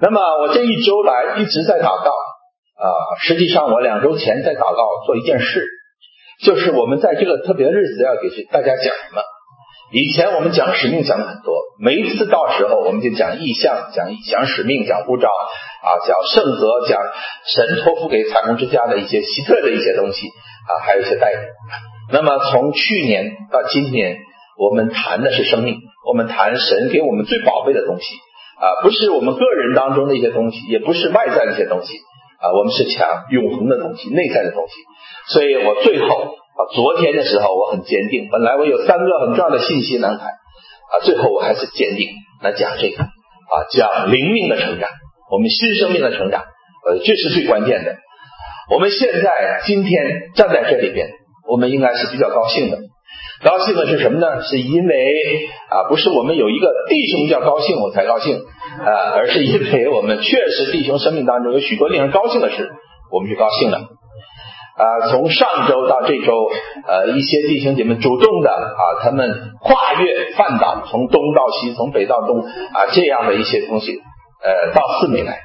那么我这一周来一直在祷告实际上我2周前在祷告做一件事，就是我们在这个特别的日子要给大家讲什么。以前我们讲使命讲的很多，每一次到时候我们就讲异象，讲使命，讲呼召讲圣则，讲神托付给彩虹之家的一些奇特的一些东西还有一些带领。那么从去年到今年，我们谈的是生命，我们谈神给我们最宝贝的东西不是我们个人当中的一些东西，也不是外在的一些东西我们是讲永恒的东西，内在的东西。所以我最后昨天的时候我很坚定，本来我有3个很重要的信息难谈最后我还是坚定来讲这个讲灵命的成长，我们新生命的成长这是最关键的。我们现在今天站在这里边，我们应该是比较高兴的。高兴的是什么呢？是因为不是我们有一个弟兄叫高兴我才高兴而是因为我们确实弟兄生命当中有许多令人高兴的事，我们就高兴了从上周到这周一些弟兄姐妹主动的他们跨越泛岛，从东到西，从北到东这样的一些东西到四美来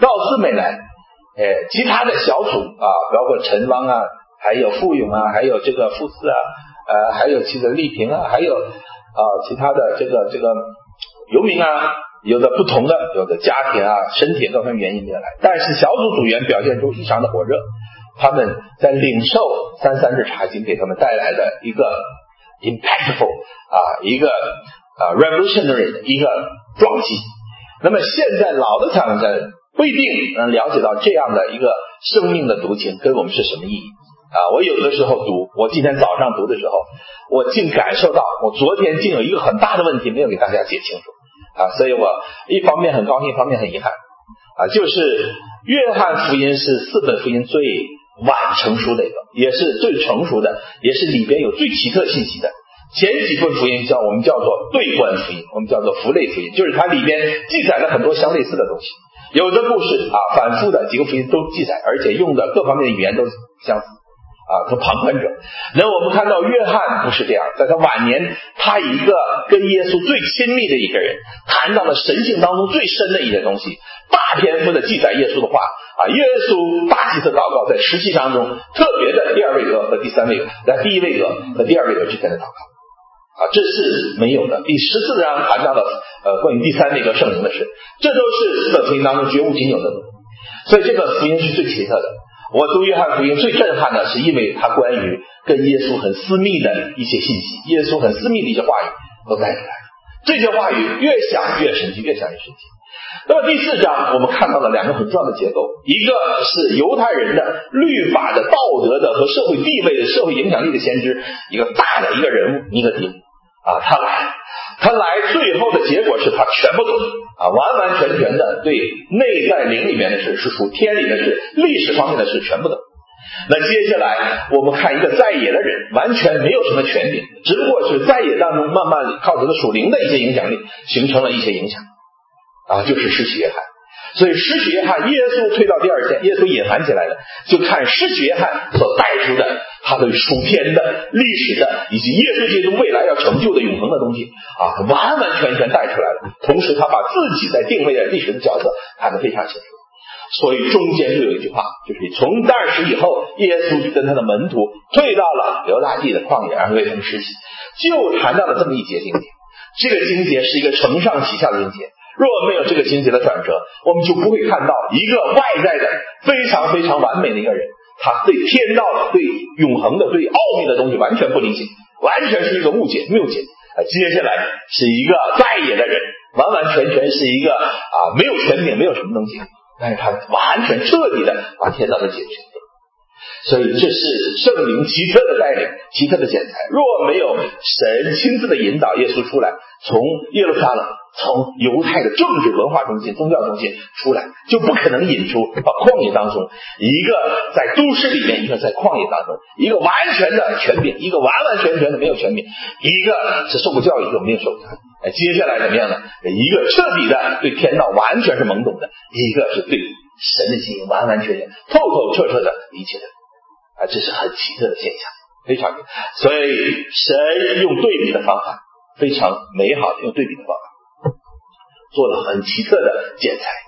其他的小组包括陈汪还有富勇还有这个富四还有其实丽萍还有其他的这个游民有的不同的，有的家庭身体各方面原因没有来，但是小组组员表现出异常的火热，他们在领受33日查经给他们带来的一个 impactful 一个revolutionary 的一个撞击。那么现在老的传道人不一定能了解到这样的一个生命的读经跟我们是什么意义我有的时候读，我今天早上读的时候，我竟感受到我昨天竟有一个很大的问题没有给大家解清楚所以我一方面很高兴，一方面很遗憾就是约翰福音是4本福音最晚成熟的一个，也是最成熟的，也是里边有最奇特信息的。前几本福音我们叫做对观福音，我们叫做符类福音，就是它里边记载了很多相类似的东西，有的故事反复的几个福音都记载，而且用的各方面的语言都相似和旁观者。那我们看到约翰不是这样，在他晚年他一个跟耶稣最亲密的一个人，谈到了神性当中最深的一些东西，大篇幅的记载耶稣的话耶稣大祭司祷告在17章中特别的第2位格和第3位格，在第1位格和第2位格之间的祷告这是没有的。第14章谈到了关于第3位格圣灵的事，这都是4本福音当中绝无仅有的。所以这个福音是最奇特的。我读约翰福音最震撼的是因为它关于跟耶稣很私密的一些信息，耶稣很私密的一些话语都带出来了，这些话语越想越神奇，越想越神奇。那么第4章我们看到了2个很重要的结构，一个是犹太人的律法的道德的和社会地位的社会影响力的先知，一个大的一个人物尼哥底母他来最后的结果是他全不懂完完全全的对内在灵里面的事，是属天里的事，历史方面的事全不懂。那接下来我们看一个在野的人，完全没有什么权柄，只不过是在野当中慢慢靠着属灵的一些影响力形成了一些影响就是施洗约翰。所以施洗约翰耶稣推到第2线，耶稣隐含起来了，就看施洗约翰所带出的他对属天的历史的以及耶稣基督未来要成就的永恒的东西完完全全带出来了。同时他把自己在定位的历史的角色看得非常清楚。所以中间就有一句话，就是从但使以后，耶稣就跟他的门徒退到了犹大地的旷野，然后为他们施洗，就谈到了这么一节经节。这个经节是一个承上启下的经节，若没有这个经节的转折，我们就不会看到一个外在的非常非常完美的一个人，他对天道的、对永恒的、对奥秘的东西完全不理解，完全是一个误解谬解接下来是一个在野的人，完完全全是一个没有权柄，没有什么东西，但是他完全彻底的把天道的解决。所以这是圣灵奇特的带领，奇特的剪裁。若没有神亲自的引导耶稣出来，从耶路撒冷，从犹太的政治文化中心、宗教中心出来，就不可能引出到旷野当中，一个在都市里面，一个在旷野当中，一个完全的权柄，一个完完全全的没有权柄，一个是受过教育，一个没有受过教育。接下来怎么样呢？一个彻底的对天道完全是懵懂的，一个是对神的心完完全全透透彻彻的理解的这是很奇特的现象，非常所以神用对比的方法，非常美好的用对比的方法做了很奇特的剪裁。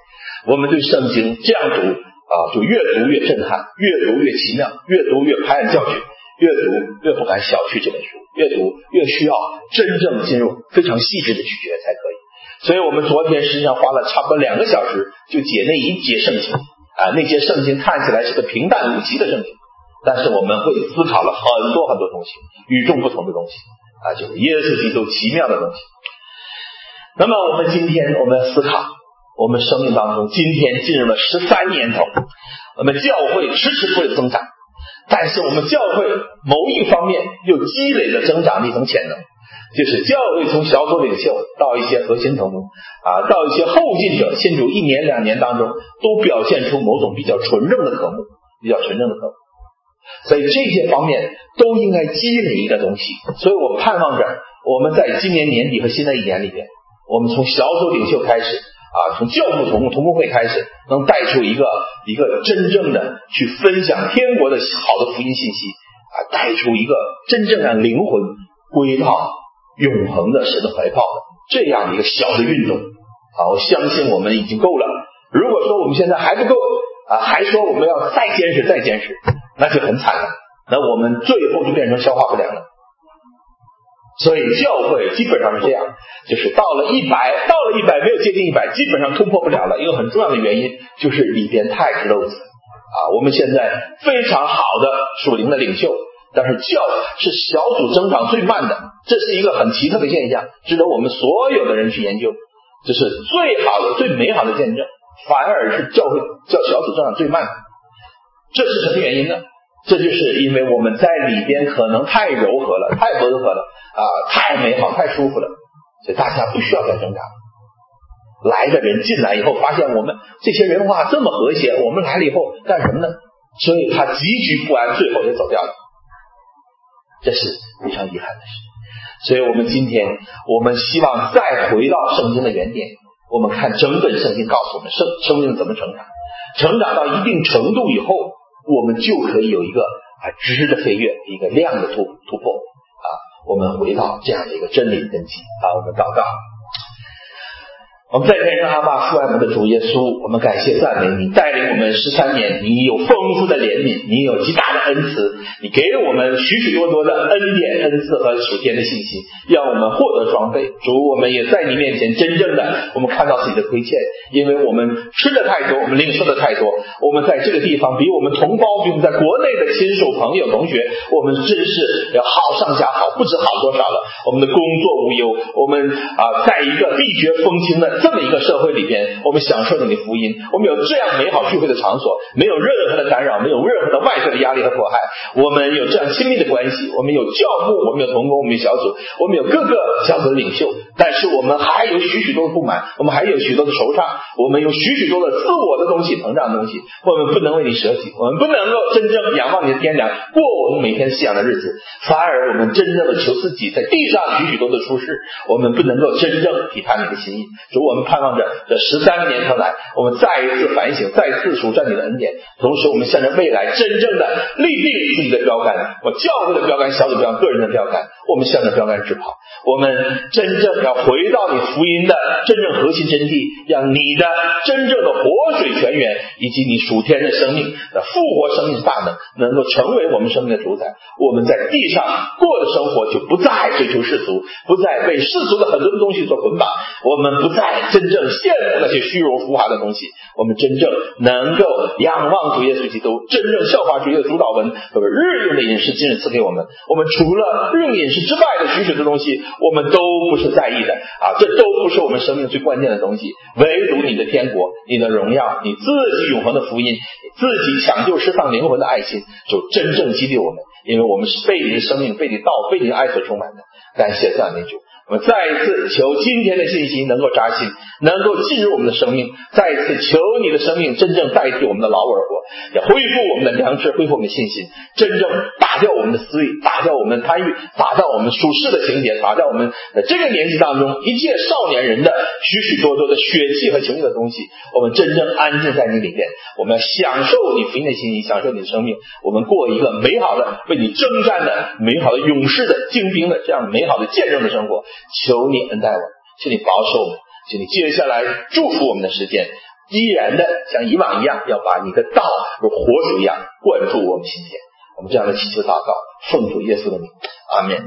我们对圣经这样读就越读越震撼，越读越奇妙，越读越拍案叫绝，越读越不敢小觑这本书，越读越需要真正进入非常细致的去学才可以。所以我们昨天实际上花了差不多2个小时就解那一节圣经那节圣经看起来是个平淡无奇的圣经，但是我们会思考了很多很多东西，与众不同的东西就是耶稣基督奇妙的东西。那么我们今天我们要思考，我们生命当中今天进入了13年头，我们教会迟迟不会增长，但是我们教会某一方面又积累了增长的一种潜能，就是教会从小组领袖到一些核心同工到一些后进者，信主1年2年当中都表现出某种比较纯正的科目，所以这些方面都应该积累一个东西。所以我盼望着我们在今年年底和新的1年里边，我们从小组领袖开始从教牧同工会开始，能带出一个真正的去分享天国的好的福音信息带出一个真正让灵魂归到永恒的神的怀抱的这样的一个小的运动我相信我们已经够了。如果说我们现在还不够还说我们要再坚持，那就很惨了，那我们最后就变成消化不良了。所以教会基本上是这样，就是到了100没有接近100，基本上突破不了了。一个很重要的原因就是里边太 close 我们现在非常好的属灵的领袖，但是教是小组增长最慢的，这是一个很奇特的现象，值得我们所有的人去研究。这是最好的最美好的见证，反而是教小组增长最慢的。这是什么原因呢？这就是因为我们在里边可能太柔和了，太温和了太美好太舒服了，所以大家不需要再挣扎。来的人进来以后发现我们这些人这么和谐，我们来了以后干什么呢？所以他极居不安，最后也走掉了，这是非常遗憾的事。所以我们今天我们希望再回到圣经的原点，我们看整本圣经告诉我们生命怎么成长，成长到一定程度以后，我们就可以有一个质的飞跃，一个量的突破我们回到这样的一个真理的根基我们祷告。我们在天上阿爸父爱我们的主耶稣，我们感谢赞美你，带领我们13年，你有丰富的怜悯，你有极大的恩慈，你给了我们许许多多的恩典恩赐和属天的信息，让我们获得装备。主，我们也在你面前真正的我们看到自己的亏欠，因为我们吃的太多，我们领受的太多，我们在这个地方比我们同胞，比我们在国内的亲属朋友同学，我们真是要好上加好，不知好多少了。我们的工作无忧，我们在一个地绝风清的这么一个社会里边，我们享受你的福音，我们有这样美好聚会的场所，没有任何的干扰，没有任何的外在的压力和迫害，我们有这样亲密的关系，我们有教牧，我们有同工，我们有小组，我们有各个小组的领袖，但是我们还有许许多的不满，我们还有许多的惆怅，我们有许许多的自我的东西，膨胀的东西，我们不能为你舍己，我们不能够真正仰望你的天良，过我们每天信仰的日子，反而我们真正的求自己在地上许许多的舒适，我们不能够真正体察你的心意。主，我们盼望着这13年头来，我们再一次反省，再一次数算你的恩典，同时我们向着未来真正的立定自己的标杆，我教会的标杆，小组标杆，个人的标杆，我们向着标杆直跑，我们真正要回到你福音的真正核心真谛，让你的真正的活水泉源以及你属天的生命的复活生命的大能够成为我们生命的主宰。我们在地上过的生活就不再追求世俗，不再被世俗的很多的东西所捆绑，我们不再真正羡慕那些虚荣浮华的东西，我们真正能够仰望主耶稣基督，真正效法主耶稣主导文，日用的饮食今日赐给我们，我们除了日用饮食之外的许许的东西我们都不是在意的这都不是我们生命最关键的东西，唯独你的天国，你的荣耀，你自己永恒的福音，自己抢救释放灵魂的爱心，就真正激励我们，因为我们是被你的生命，被你道，被你的爱所充满的。感谢赞美主，我们再一次求今天的信息能够扎心，能够进入我们的生命，再一次求你的生命真正代替我们的老我而活，也恢复我们的良知，恢复我们的信心，真正打掉我们的私欲，打掉我们的贪欲，打掉我们属世的情节，打掉我们这个年纪当中一切少年人的许许多多的血气和情欲的东西，我们真正安静在你里面，我们要享受你福音的信息，享受你的生命，我们过一个美好的为你征战的美好的勇士的精兵的这样美好的见证的生活。求你恩待我，求你保守我们，求你接下来祝福我们的时间， 依然的像以往一样，要把你的道如活水一样灌注我们心田。我们这样的祈求祷告，奉主耶稣的名，阿们。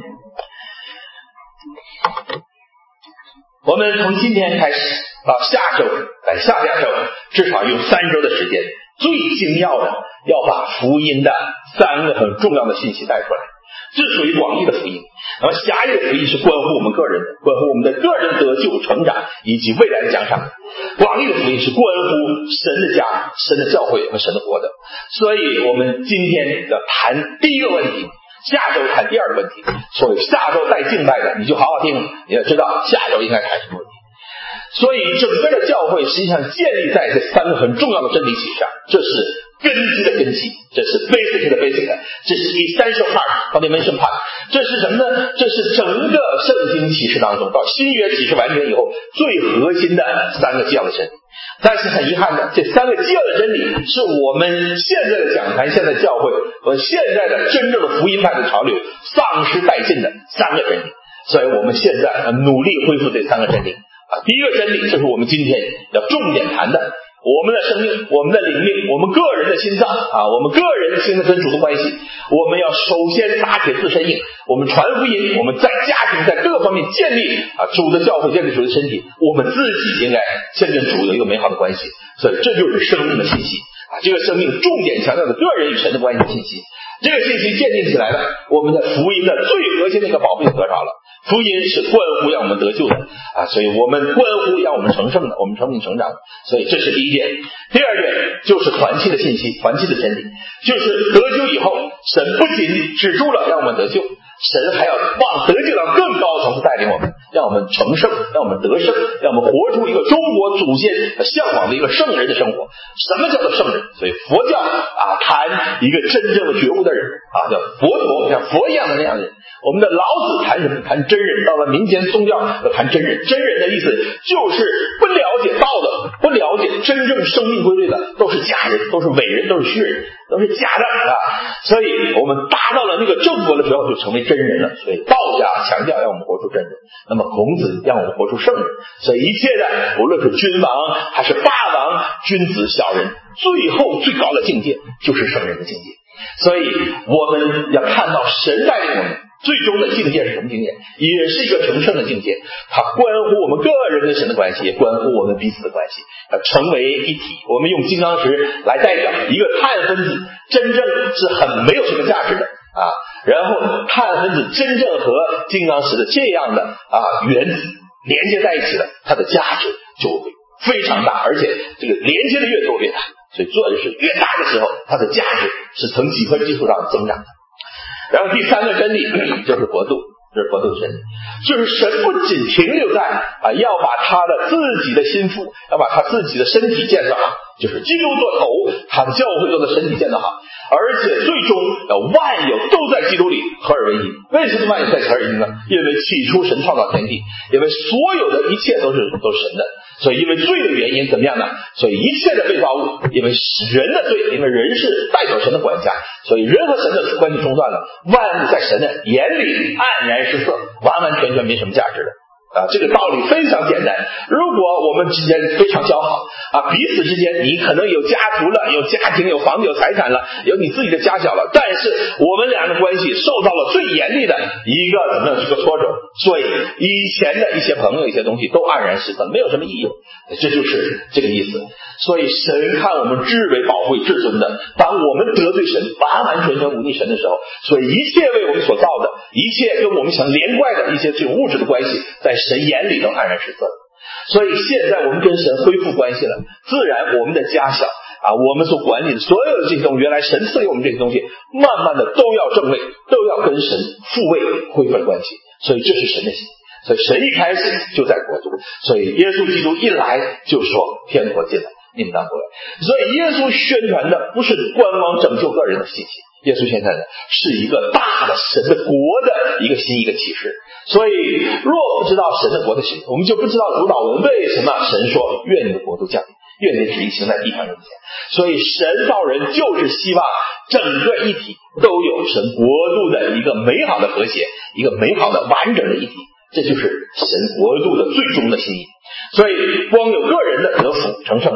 我们从今天开始到下周，在下周至少用3周的时间，最精要的要把福音的3个很重要的信息带出来。这属于广义的福音，那么狭义的福音是关乎我们个人的，关乎我们的个人得救成长以及未来的奖赏。广义的福音是关乎神的家、神的教会和神的国的。所以我们今天要谈第一个问题，下周谈第二个问题。所以下周带敬拜的你就好好听，你要知道下周应该谈什么问题。所以整个的教会实际上建立在这3个很重要的真理体上，这是根基的根基，这是 basic 的 basic， 这是 essential part fundamental part。 这是什么呢？这是整个圣经启示当中到新约启示完全以后最核心的3个基要的真理。但是很遗憾的，这3个基要的真理是我们现在的讲坛、现在的教会和现在的真正的福音派的潮流丧失殆尽的3个真理。所以我们现在努力恢复这3个真理。第一个真理，这是我们今天要重点谈的，我们的生命、我们的灵命、我们个人的心脏我们个人心的跟主的关系，我们要首先打铁自身硬，我们传福音，我们在家庭在各个方面建立主的教会，建立主的身体，我们自己应该先跟主有一个美好的关系。所以这就是生命的信息这个生命重点强调的个人与神的关系的信息。这个信息建立起来了，我们的福音的最核心的一个宝贝得着了。福音是关乎让我们得救的所以我们关乎让我们成圣的，我们生命成长的。所以这是第一点。第二点就是团契的信息，团契的真理，就是得救以后，神不仅止住了让我们得救，神还要往得救到更高层次带领我们，让我们成圣，让我们得胜，让我们活出一个中国祖先向往的一个圣人的生活。什么叫做圣人？所以佛教谈一个真正的觉悟的人叫佛陀，像佛一样的那样的人。我们的老子谈什么？谈真人。到了民间宗教要谈真人。真人的意思就是不了解道德，不了解真正生命规律的都是假人，都是伪人，都是虚人，都是假的所以我们达到了那个正果的时候就成为真人了。所以道家强调让我们活出真人，那么孔子让我们活出圣人。所以一切的无论是君王还是霸王、君子、小人，最后最高的境界就是圣人的境界。所以我们要看到神带领我们最终的境界是什么境界，也是一个成圣的境界。它关乎我们个人跟神的关系，也关乎我们彼此的关系，成为一体。我们用金刚石来代表一个碳分子，真正是很没有什么价值的然后碳分子真正和金刚石的这样的原子连接在一起了，它的价值就会非常大，而且这个连接的越多越大。所以做的是越大的时候，它的价值是呈几何基础上增长的。然后第3个真理就是国度，这是国度的真理，就是神不仅停留在要把他的自己的心腹，要把他自己的身体建造好，就是基督做头，他的教会做的身体建造好，而且最终要万有都在基督里合而为一。为什么万有在合而为一呢？因为起初神创造天地，因为所有的一切都是神的。所以因为罪的原因怎么样呢？所以一切的被造物，因为人的罪，因为人是代表神的管家，所以人和神的关系中断了，万物在神的眼里黯然失色，完完全全没什么价值的这个道理非常简单。如果我们之间非常交好彼此之间你可能有家族了，有家庭，有房子，有财产了，有你自己的家小了，但是我们俩的关系受到了最严厉的一个怎么样一个挫折，所以以前的一些朋友一些东西都黯然失色，没有什么意义。这就是这个意思。所以神看我们至为宝贵至尊的，当我们得罪神，完完全全忤逆神的时候，所以一切为我们所造的，一切跟我们想连贯的一些这种物质的关系，在神眼里都黯然失色。所以现在我们跟神恢复关系了，自然我们的家小我们所管理的所有的这些东西，原来神赐给我们这些东西，慢慢的都要正位，都要跟神复位，恢复关系。所以这是神的心。所以神一开始就在国度，所以耶稣基督一来就说天国近了，你们当国外。所以耶稣宣传的不是观光拯救个人的信息，耶稣宣传的是一个大的神的国的一个新一个启示。所以若不知道神的国的启示，我们就不知道主导文为什么神说愿你的国度降临，愿你的旨意行在地上如天。所以神造人就是希望整个一体都有神国度的一个美好的和谐，一个美好的完整的一体，这就是神国度的最终的心意。所以光有个人的得福成圣不行，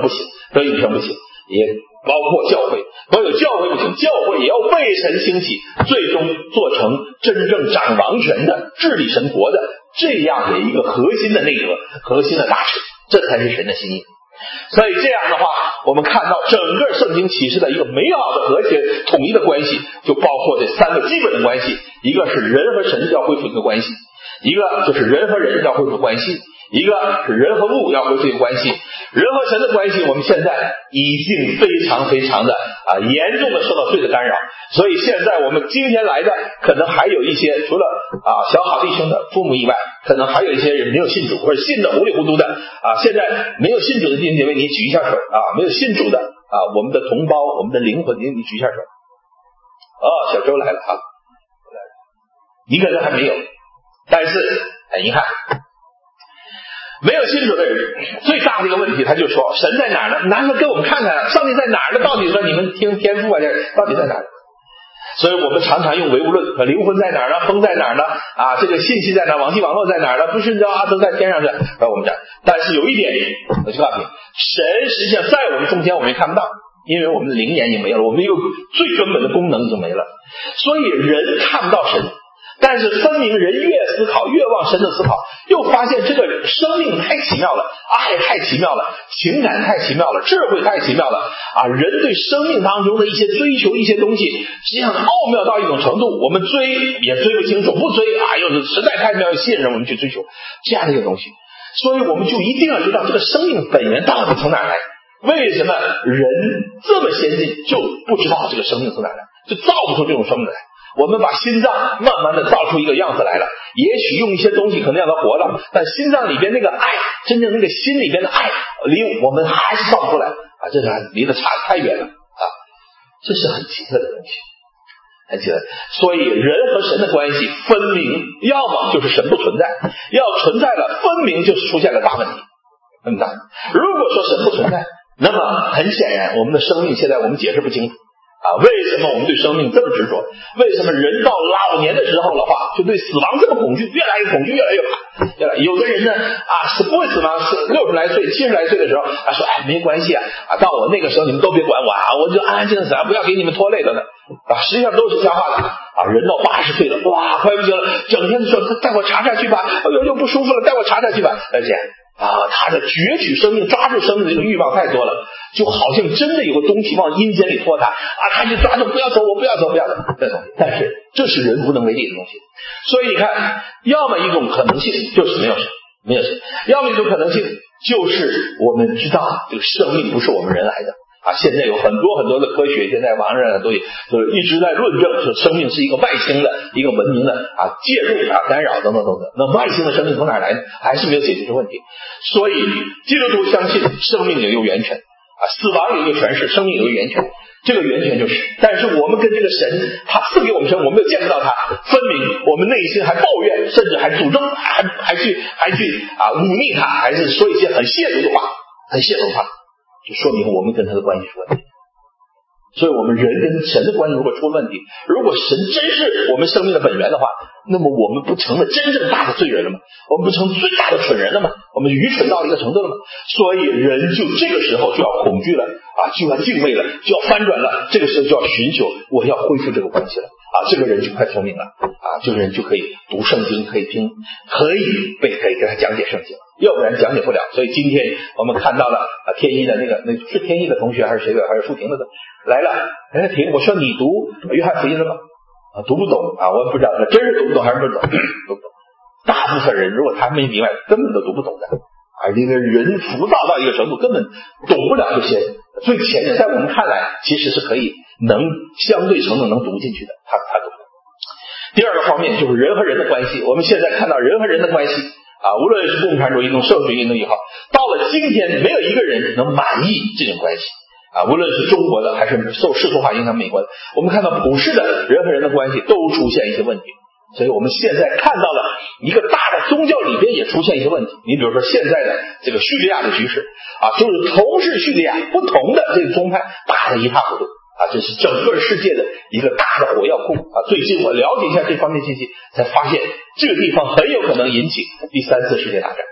德音全不行，也包括教会，光有教会不行，教会也要为神兴起，最终做成真正掌王权的治理神国的这样的一个核心的内阁，核心的大事，这才是神的心意。所以这样的话，我们看到整个圣经启示的一个美好的和谐统一的关系，就包括这三个基本的关系，一个是人和神要恢复一个关系，一个就是人和人要恢复关系，一个是人和物要恢复一个关系。人和神的关系我们现在已经非常非常的严重的受到罪的干扰，所以现在我们今天来的可能还有一些除了小好弟兄的父母以外，可能还有一些人没有信主，或者信的糊里糊涂的现在没有信主的弟兄姐妹，你举一下手没有信主的我们的同胞，我们的灵魂，你举一下手。小周来了你可能还没有，但是很遗憾，没有信主的人最大的一个问题，他就说神在哪儿呢？拿出来给我们看看，上帝在哪儿呢？到底说你们听天父到底在哪儿？所以我们常常用唯物论，灵魂在哪儿呢？风在哪儿呢？这个信息在哪儿？网际网络在哪儿呢？不是都在天上去我们讲。但是有一点我就告诉你，神实际上在我们中间我们也看不到，因为我们的灵眼已经没了，我们有最根本的功能已经没了，所以人看不到神。但是分明人越思考，越往深的思考，又发现这个生命太奇妙了，爱太奇妙了，情感太奇妙了，智慧太奇妙了人对生命当中的一些追求，一些东西实际上奥妙到一种程度，我们追也追不清楚，不追又是实在太妙，吸引人我们去追求这样的一个东西。所以我们就一定要知道这个生命本源到底从哪来，为什么人这么先进就不知道这个生命从哪来，就造不出这种生命来。我们把心脏慢慢的造出一个样子来了，也许用一些东西可能让它活了，但心脏里边那个爱，真正那个心里边的爱离我们还是造不出来这是离得差太远了这是很奇特的问题，很奇特。所以人和神的关系分明，要么就是神不存在，要存在了分明就是出现了大问题，很大。如果说神不存在，那么很显然我们的生命现在我们解释不清楚为什么我们对生命这么执着？为什么人到老年的时候的话，就对死亡这么恐惧，越来越恐惧，越来越怕？有的人呢是不会死亡，是60来岁、70来岁的时候说没关系到我那个时候你们都别管我我就安安静静死不要给你们拖累等等实际上都是瞎话的人到80岁了，哇，快不行了，整天说带我查查去吧，又不舒服了，带我查查去吧，而且他的攫取生命、抓住生命的这个欲望太多了，就好像真的有个东西往阴间里拖他他就抓住，不要走，我不要走，不要走。但是这是人无能为力的东西。所以你看，要么一种可能性就是没有神，要么一种可能性就是我们知道这个生命不是我们人来的现在有很多很多的科学，现在网上都一直在论证说生命是一个外星的一个文明的介入干扰等等等等。那外星的生命从哪来呢？还是没有解决这个问题。所以基督徒相信生命有一个源泉死亡有一个诠释，生命有一个源泉，这个源泉就是，但是我们跟这个神他赐给我们生，我们又见不到他，分明我们内心还抱怨，甚至还诅咒，还去忤逆他，还是说一些很亵渎的话，就说明我们跟他的关系出问题。所以我们人跟神的关系如果出问题，如果神真是我们生命的本源的话，那么我们不成了真正大的罪人了吗？我们不成最大的蠢人了吗？我们愚蠢到一个程度了吗？所以人就这个时候就要恐惧了就要敬畏了，就要翻转了，这个时候就要寻求我要恢复这个关系了这个人就快聪明了这个人就可以读圣经，可以听，可以给他讲解圣经，要不然讲解不了。所以今天我们看到了天一的那是天一的同学还是谁的，还是树亭的来了停，我说你读约翰福音了吗？读不懂我不知道他真是读不懂还是不懂读不懂。大部分人如果他没明白根本都读不懂的这个人浮躁到一个程度根本懂不了这些最前面，在我们看来其实是可以能相对程度能读进去的，他读不懂。第二个方面就是人和人的关系，我们现在看到人和人的关系无论是共产主义运动、社会主义运动也好，到了今天没有一个人能满意这种关系无论是中国的还是受世俗化影响美国的，我们看到普世的人和人的关系都出现一些问题。所以我们现在看到了一个大的宗教里边也出现一些问题。你比如说现在的这个叙利亚的局势就是同是叙利亚不同的这个宗派打得一塌糊涂这是整个世界的一个大的火药库最近我了解一下这方面信息，才发现这个地方很有可能引起第3次世界大战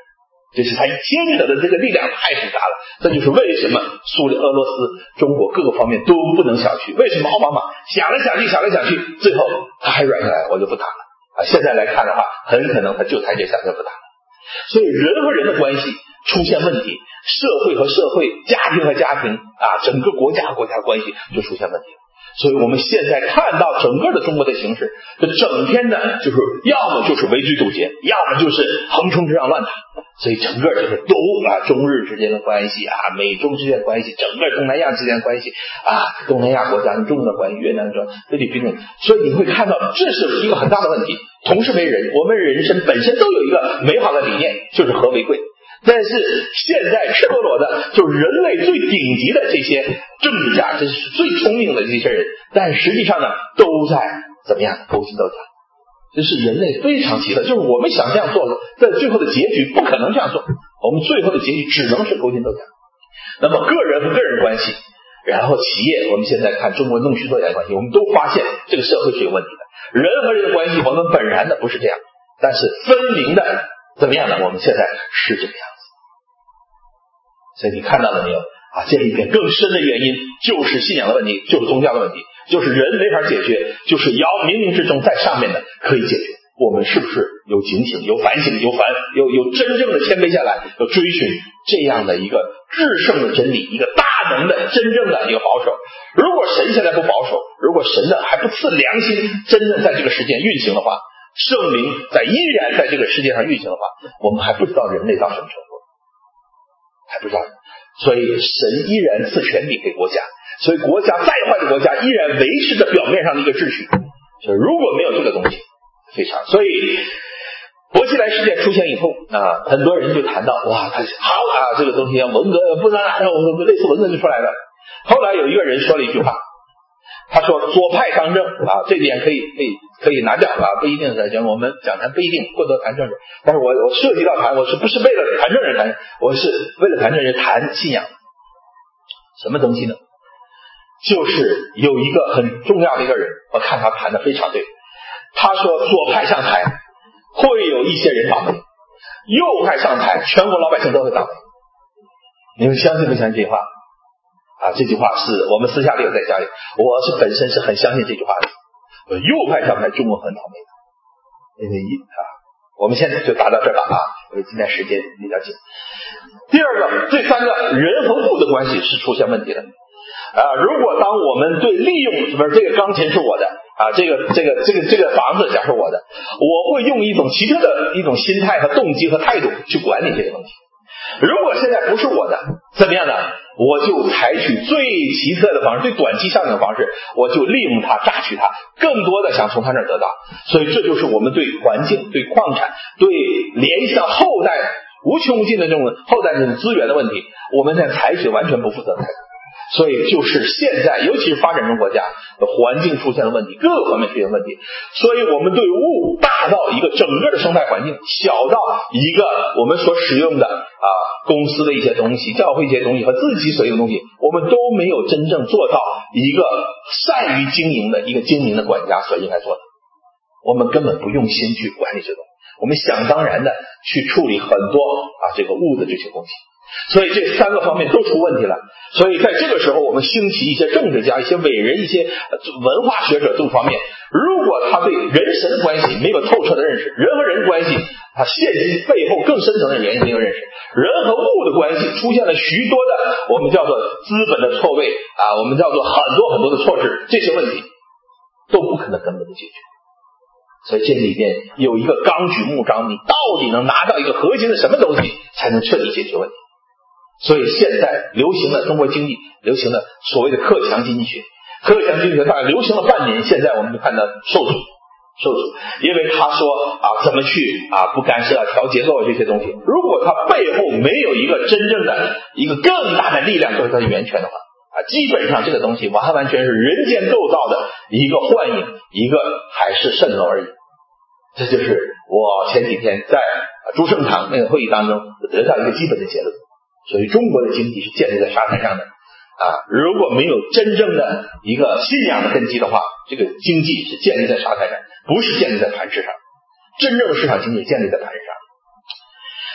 这是它牵扯的这个力量太复杂了。这就是为什么俄罗斯、中国各个方面都不能小觑。为什么奥巴马想来想去，最后他还软下来，我就不打了现在来看的话，很可能他就台阶下就不打了。所以人和人的关系出现问题，社会和社会、家庭和家庭整个国家和国家的关系就出现问题了。所以我们现在看到整个的中国的形势，这整天呢就是要么就是围追堵截，要么就是横冲直撞乱打。所以整个就是中日之间的关系美中之间的关系，整个东南亚之间的关系东南亚国家跟中国的关系，越南菲律宾，所以你会看到这是一个很大的问题。同时为人，我们人生本身都有一个美好的理念，就是和为贵。但是现在赤裸裸的就是人类最顶级的这些政治家，这是最聪明的这些人，但实际上呢都在怎么样勾心斗角。这是人类非常奇特，就是我们想这样做，在最后的结局不可能这样做，我们最后的结局只能是勾心斗角。那么个人和个人关系，然后企业，我们现在看中国弄虚作假的关系，我们都发现这个社会是有问题的。人和人的关系我们本然的不是这样，但是分明的怎么样呢？我们现在是这个样子。所以你看到了没有这里边更深的原因就是信仰的问题，就是宗教的问题，就是人没法解决，就是遥冥冥之中在上面的可以解决。我们是不是有警醒、有反省、有真正的谦卑下来，有追寻这样的一个至圣的真理，一个大能的真正的一个保守。如果神现在不保守，如果神的还不赐良心真正在这个世界运行的话，圣灵依然在这个世界上运行的话，我们还不知道人类到什么程度，还不知道。所以神依然赐权柄给国家，所以国家再坏的国家依然维持着表面上的一个秩序。就如果没有这个东西，非常。所以薄熙来事件出现以后很多人就谈到他好这个东西文革不能类似文革就出来了。后来有一个人说了一句话，他说左派当政这点可以拿掉不一定是我们讲谈不一定过多谈政治，但是我涉及到谈，我是不是为了谈政治谈，我是为了谈政治谈信仰。什么东西呢？就是有一个很重要的一个人，我看他谈的非常对。他说左派上台会有一些人倒霉，右派上台全国老百姓都会倒霉。你们相信不相信这句话这句话是我们私下里有在家里，我是本身是很相信这句话的。右派上台中国很倒霉的。我们现在就达到这儿了因为今天时间比较紧。第二个，第三个，人和物的关系是出现问题的如果当我们对利用这个钢琴是我的这个房子假设我的，我会用一种奇特的一种心态和动机和态度去管理这个东西。如果现在不是我的，怎么样呢？我就采取最奇特的方式，最短期效应的方式，我就利用它，榨取它，更多的想从它那儿得到。所以这就是我们对环境、对矿产、对联系到后代无穷无尽的这种后代的资源的问题，我们在采取完全不负责的态度。所以就是现在尤其是发展中国家的环境出现了问题，各个方面出现问题，所以我们对物大到一个整个的生态环境，小到一个我们所使用的公司的一些东西、教会一些东西和自己所用的东西，我们都没有真正做到一个善于经营的一个精明的管家所应该做的。我们根本不用心去管理这种，我们想当然的去处理很多这个物的这些东西。所以这三个方面都出问题了。所以在这个时候，我们兴起一些政治家、一些伟人、一些文化学者这方面，如果他对人神的关系没有透彻的认识，人和人关系他现今背后更深层的原因没有认识，人和物的关系出现了许多的我们叫做资本的错位我们叫做很多很多的错失，这些问题都不可能根本的解决。所以这里边有一个纲举目张，你到底能拿到一个核心的什么东西才能彻底解决问题。所以现在流行的中国经济，流行的所谓的克强经济学，克强经济学大概流行了半年，现在我们就看到受阻，因为他说怎么去不干涉调结构这些东西，如果他背后没有一个真正的一个更大的力量作为它的源泉的话基本上这个东西完完全是人间构造的一个幻影，一个海市蜃楼而已。这就是我前几天在朱圣堂那个会议当中得到一个基本的结论。所以中国的经济是建立在沙滩上的如果没有真正的一个信仰的根基的话，这个经济是建立在沙滩上，不是建立在磐石上。真正的市场经济建立在磐石上。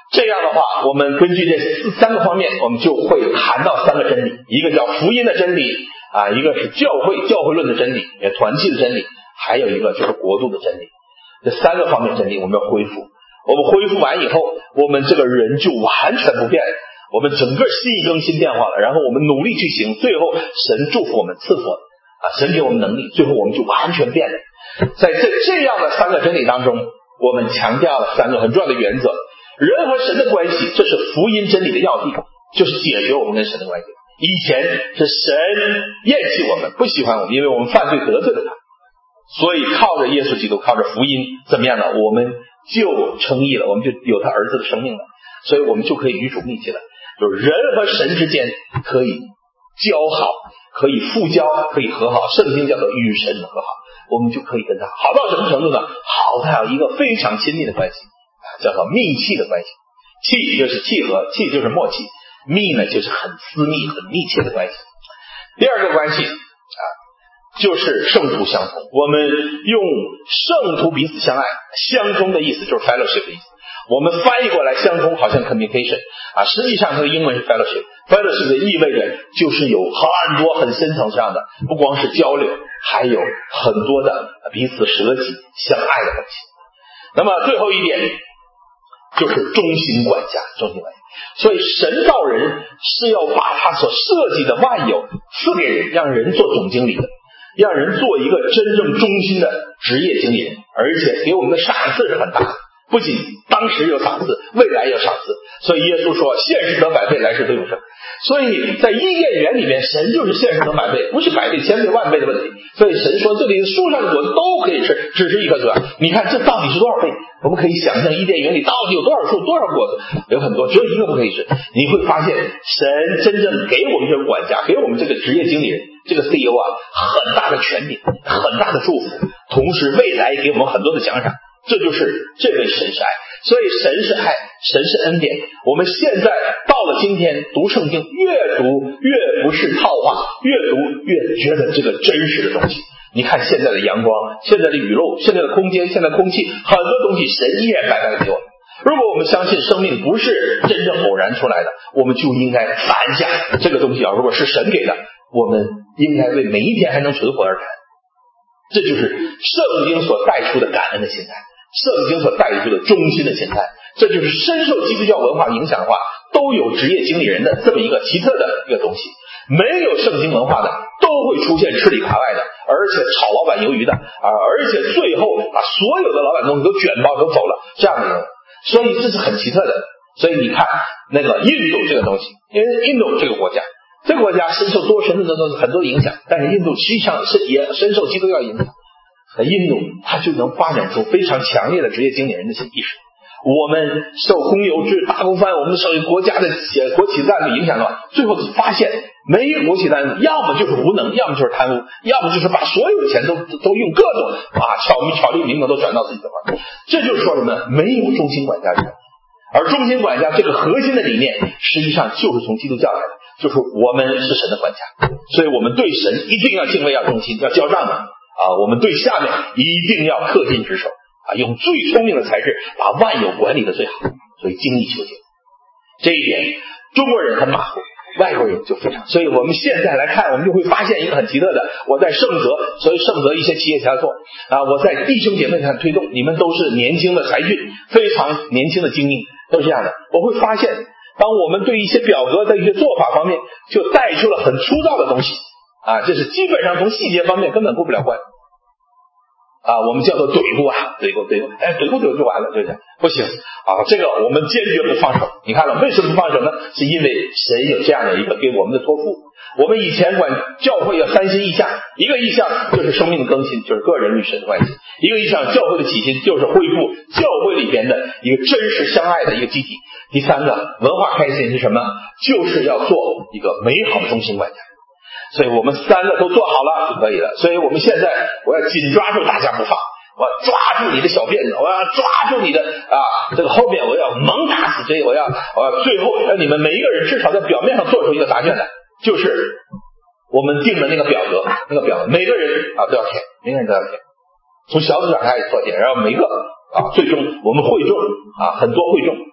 这样的话，我们根据这三个方面，我们就会谈到三个真理，一个叫福音的真理啊，一个是教会论的真理，团契的真理，还有一个就是国度的真理。这三个方面真理我们要恢复，我们恢复完以后，我们这个人就完全不变，我们整个心意更新变化了，然后我们努力去行，最后神祝福我们，赐福啊，神给我们能力，最后我们就完全变了。在这样的三个真理当中，我们强调了三个很重要的原则。人和神的关系，这是福音真理的要地，就是解决我们跟神的关系。以前是神厌弃我们，不喜欢我们，因为我们犯罪得罪了他，所以靠着耶稣基督，靠着福音，怎么样呢？我们就称义了，我们就有他儿子的生命了，所以我们就可以与主密切了。就是人和神之间可以交好，可以复交，可以和好，圣经叫做与神和好，我们就可以跟他好到什么程度呢？好到一个非常亲密的关系，叫做密契的关系。契就是契合，契就是默契，密呢就是很私密很密切的关系。第二个关系就是圣徒相通，我们用圣徒彼此相爱，相通的意思就是 fellowship 的意思，我们翻译过来相通好像 communication 实际上它的英文是 fellowship 的意味着就是有很多很深层上的，不光是交流，还有很多的彼此舍己相爱的关系。那么最后一点就是忠心管家，所以神造人是要把他所设计的万有赐给人，让人做总经理的，让人做一个真正忠心的职业经理人，而且给我们的赏赐是很大的，不仅当时有赏赐，未来有赏赐。所以耶稣说现世得100倍，来世得永生。所以在伊甸园里面，神就是现世得100倍，不是100倍、1000倍、万倍的问题。所以神说这里树上的果子都可以吃，只是一颗籽。你看这到底是多少倍？我们可以想象伊甸园里到底有多少树，多少果子，有很多，只有一个不可以吃。你会发现神真正给我们这个管家，给我们这个职业经理人，这个 CEO 很大的权柄，很大的祝福，同时未来给我们很多的奖赏。这就是这位神是爱，所以神是爱，神是恩典。我们现在到了今天读圣经，越读越不是套话，越读越觉得这个真实的东西。你看现在的阳光，现在的雨露，现在的空间，现在的空气，很多东西神依然摆在给我们。如果我们相信生命不是真正偶然出来的，我们就应该谈下这个东西如果是神给的，我们应该为每一天还能存活而谈。这就是圣经所带出的感恩的心态，圣经所带出的忠心的心态，这就是深受基督教文化影响的话，都有职业经理人的这么一个奇特的一个东西。没有圣经文化的都会出现吃里扒外的，而且炒老板鱿鱼的而且最后把所有的老板东西都卷包都走了，这样的人。所以这是很奇特的。所以你看那个印度这个东西，因为印度这个国家深受多神的很多影响，但是印度实际上是也深受基督教影响。印度它就能发展出非常强烈的职业经理人的意识。我们受公有制大锅饭，我们受国家的国企赞助影响的话，最后发现没有国企赞助，要么就是无能，要么就是贪污，要么就是把所有的钱都用各种巧立名目都转到自己的方面。这就是说什么呢？没有忠心管家制。而忠心管家这个核心的理念实际上就是从基督教来的，就是我们是神的管家，所以我们对神一定要敬畏，要忠心，要交账的我们对下面一定要恪尽职守用最聪明的才智把万有管理的最好，所以精益求精。这一点中国人很马虎，外国人就非常。所以我们现在来看，我们就会发现一个很奇特的，我在圣泽，所以圣泽一些企业家做我在弟兄姐妹上推动，你们都是年轻的才俊，非常年轻的精英，都是这样的。我会发现当我们对一些表格的一些做法方面就带出了很粗糙的东西这是基本上从细节方面根本过不了关我们叫做怼过怼过就完了，对不对？不行这个我们坚决不放手。你看了为什么不放手呢？是因为神有这样的一个给我们的托付。我们以前管教会有3心意象，一个意象就是生命的更新，就是个人与神的关系；一个意象教会的起心，就是恢复教会里边的一个真实相爱的一个集体；第三个文化开心是什么？就是要做一个美好的忠心管家。所以我们3个都做好了就可以了。所以我们现在我要紧抓住大家不放，我要抓住你的小辫子，我要抓住你的这个后面我要猛打死这，我要最后让你们每一个人至少在表面上做出一个答卷来，就是我们定的那个表格，每个人都要填，每个人都要填，从小组长开始做填，然后每个最终我们会众很多会众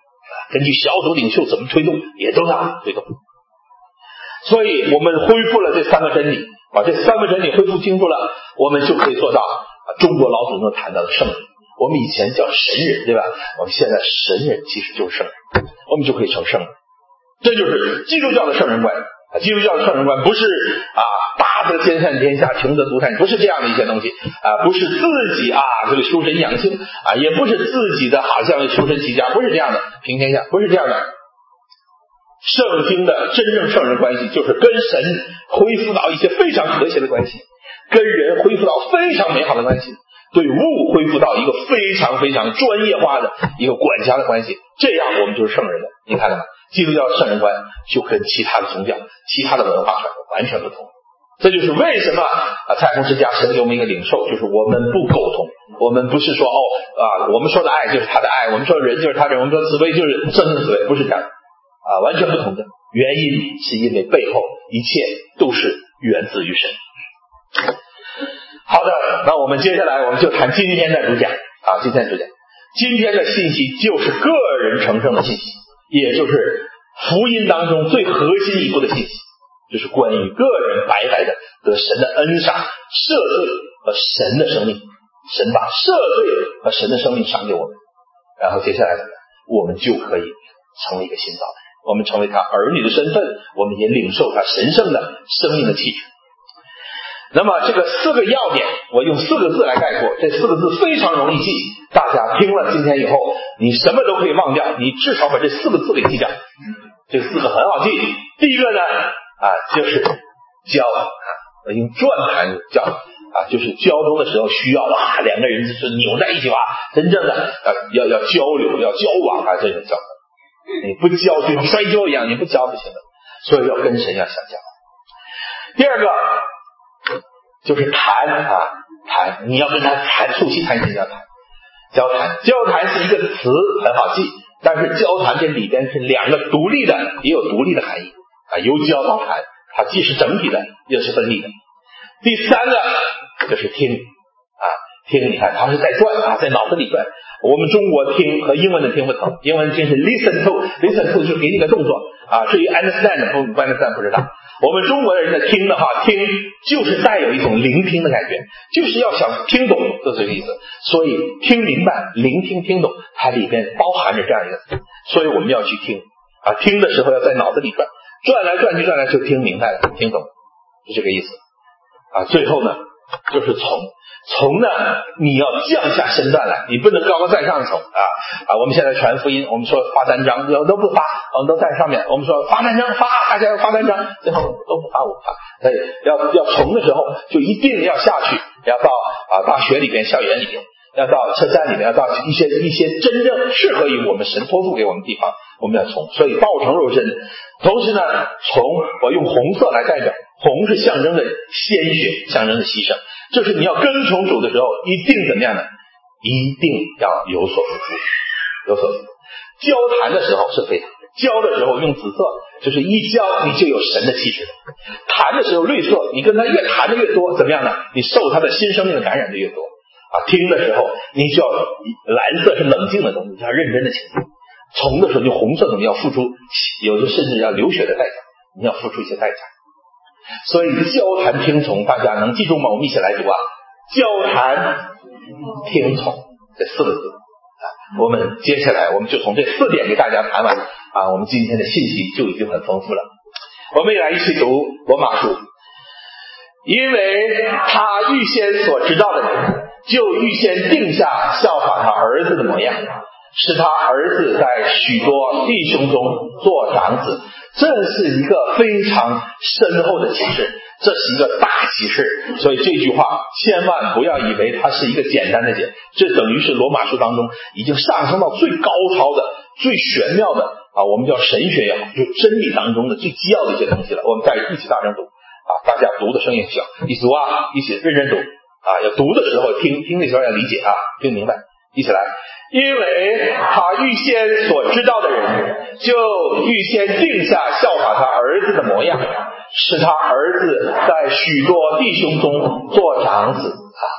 根据小组领袖怎么推动也都要推动。所以我们恢复了这三个真理，把这三个真理恢复清楚了，我们就可以做到中国老祖宗谈到的圣人。我们以前叫神人，对吧？我们现在神人其实就是圣人，我们就可以成圣人。这就是基督教的圣人观。基督教的圣人观不是大则兼善天下，穷则独善，不是这样的一些东西不是自己这个修身养性也不是自己的好像修身齐家，不是这样的，平天下不是这样的。圣经的真正圣人关系就是跟神恢复到一些非常和谐的关系，跟人恢复到非常美好的关系，对物恢复到一个非常非常专业化的一个管辖的关系，这样我们就是圣人了。你看到吗？基督教圣人观就跟其他的宗教其他的文化传统完全不同。这就是为什么太空之家神给我们一个领受，就是我们不沟通，我们不是说我们说的爱就是他的爱，我们说人就是他的人，我们说慈悲就是圣人慈悲，不是这样完全不同的。原因是因为背后一切都是源自于神。好的，那我们接下来我们就谈今天的主讲今天的信息就是个人成圣的信息，也就是福音当中最核心一步的信息，就是关于个人白白的得神的恩赏、赦罪和神的生命。神把赦罪和神的生命赏给我们，然后接下来我们就可以成为一个新造的人，我们成为他儿女的身份，我们也领受他神圣的生命的气质。那么这个四个要点我用4个字来概括，这4个字非常容易记，大家听了今天以后你什么都可以忘掉，你至少把这4个字给记掉。这4个很好记。第一个呢就是交用转盘交就是交通的时候需要两个人就是扭在一起真正的要交流要交往这种交，你不交就像摔跤一样，你不交不行的，所以要跟神要相交。第二个就是谈你要跟他谈，促膝谈心要谈交谈是一个词很好记，但是交谈这里边是2个独立的，也有独立的含义由交到谈，它既是整体的也是分立的。第三个就是听听，你看它是在转在脑子里转。我们中国听和英文的听不同，英文听是 listen to 就是给你个动作至于 understand 不 understand 不知道。我们中国人的听的话，听就是带有一种聆听的感觉，就是要想听懂，就是这个意思。所以听明白、聆听、听懂，它里边包含着这样一个词，所以我们要去听听的时候要在脑子里转，转来转去就听明白了、听懂，是这个意思最后呢就是从呢你要降下身段来，你不能高高在上从我们现在传福音，我们说发单张都不发，我们都在上面，我们说发单张大家要发单张，最后都不发我发。所以要从的时候就一定要下去，要到大学里边、校园里边，要到车站里面，要到一些真正适合于我们神托付给我们的地方，我们要从。所以道成肉身，同时呢我用红色来代表，红是象征的鲜血，象征的牺牲，就是你要跟从主的时候一定怎么样呢？一定要有所付出。交谈的时候是非常交的时候用紫色，就是一交你就有神的气质。谈的时候绿色，你跟他越谈的越多，怎么样呢？你受他的新生命的感染的越多听的时候你就要蓝色是冷静的东西，要认真的倾听。从的时候就红色，你要付出，有的甚至要流血的代价，你要付出一些代价。所以交谈听从大家能记住吗？我们一起来读交谈听从这4个字我们接下来我们就从这4点给大家谈完我们今天的信息就已经很丰富了。我们也来一起读罗马书。因为他预先所知道的人，就预先定下效法他儿子的模样，使他儿子在许多弟兄中做长子。这是一个非常深厚的启示，这是一个大启示。所以这句话千万不要以为它是一个简单的解，这等于是罗马书当中已经上升到最高超的、最玄妙的我们叫神学也好，就真理当中的最基要的一些东西了。我们再一起大声读大家读的声音小，一起读一起认真读要读的时候听的时候要理解听明白，一起来。因为他预先所知道的人，就预先定下效法他儿子的模样，使他儿子在许多弟兄中做长子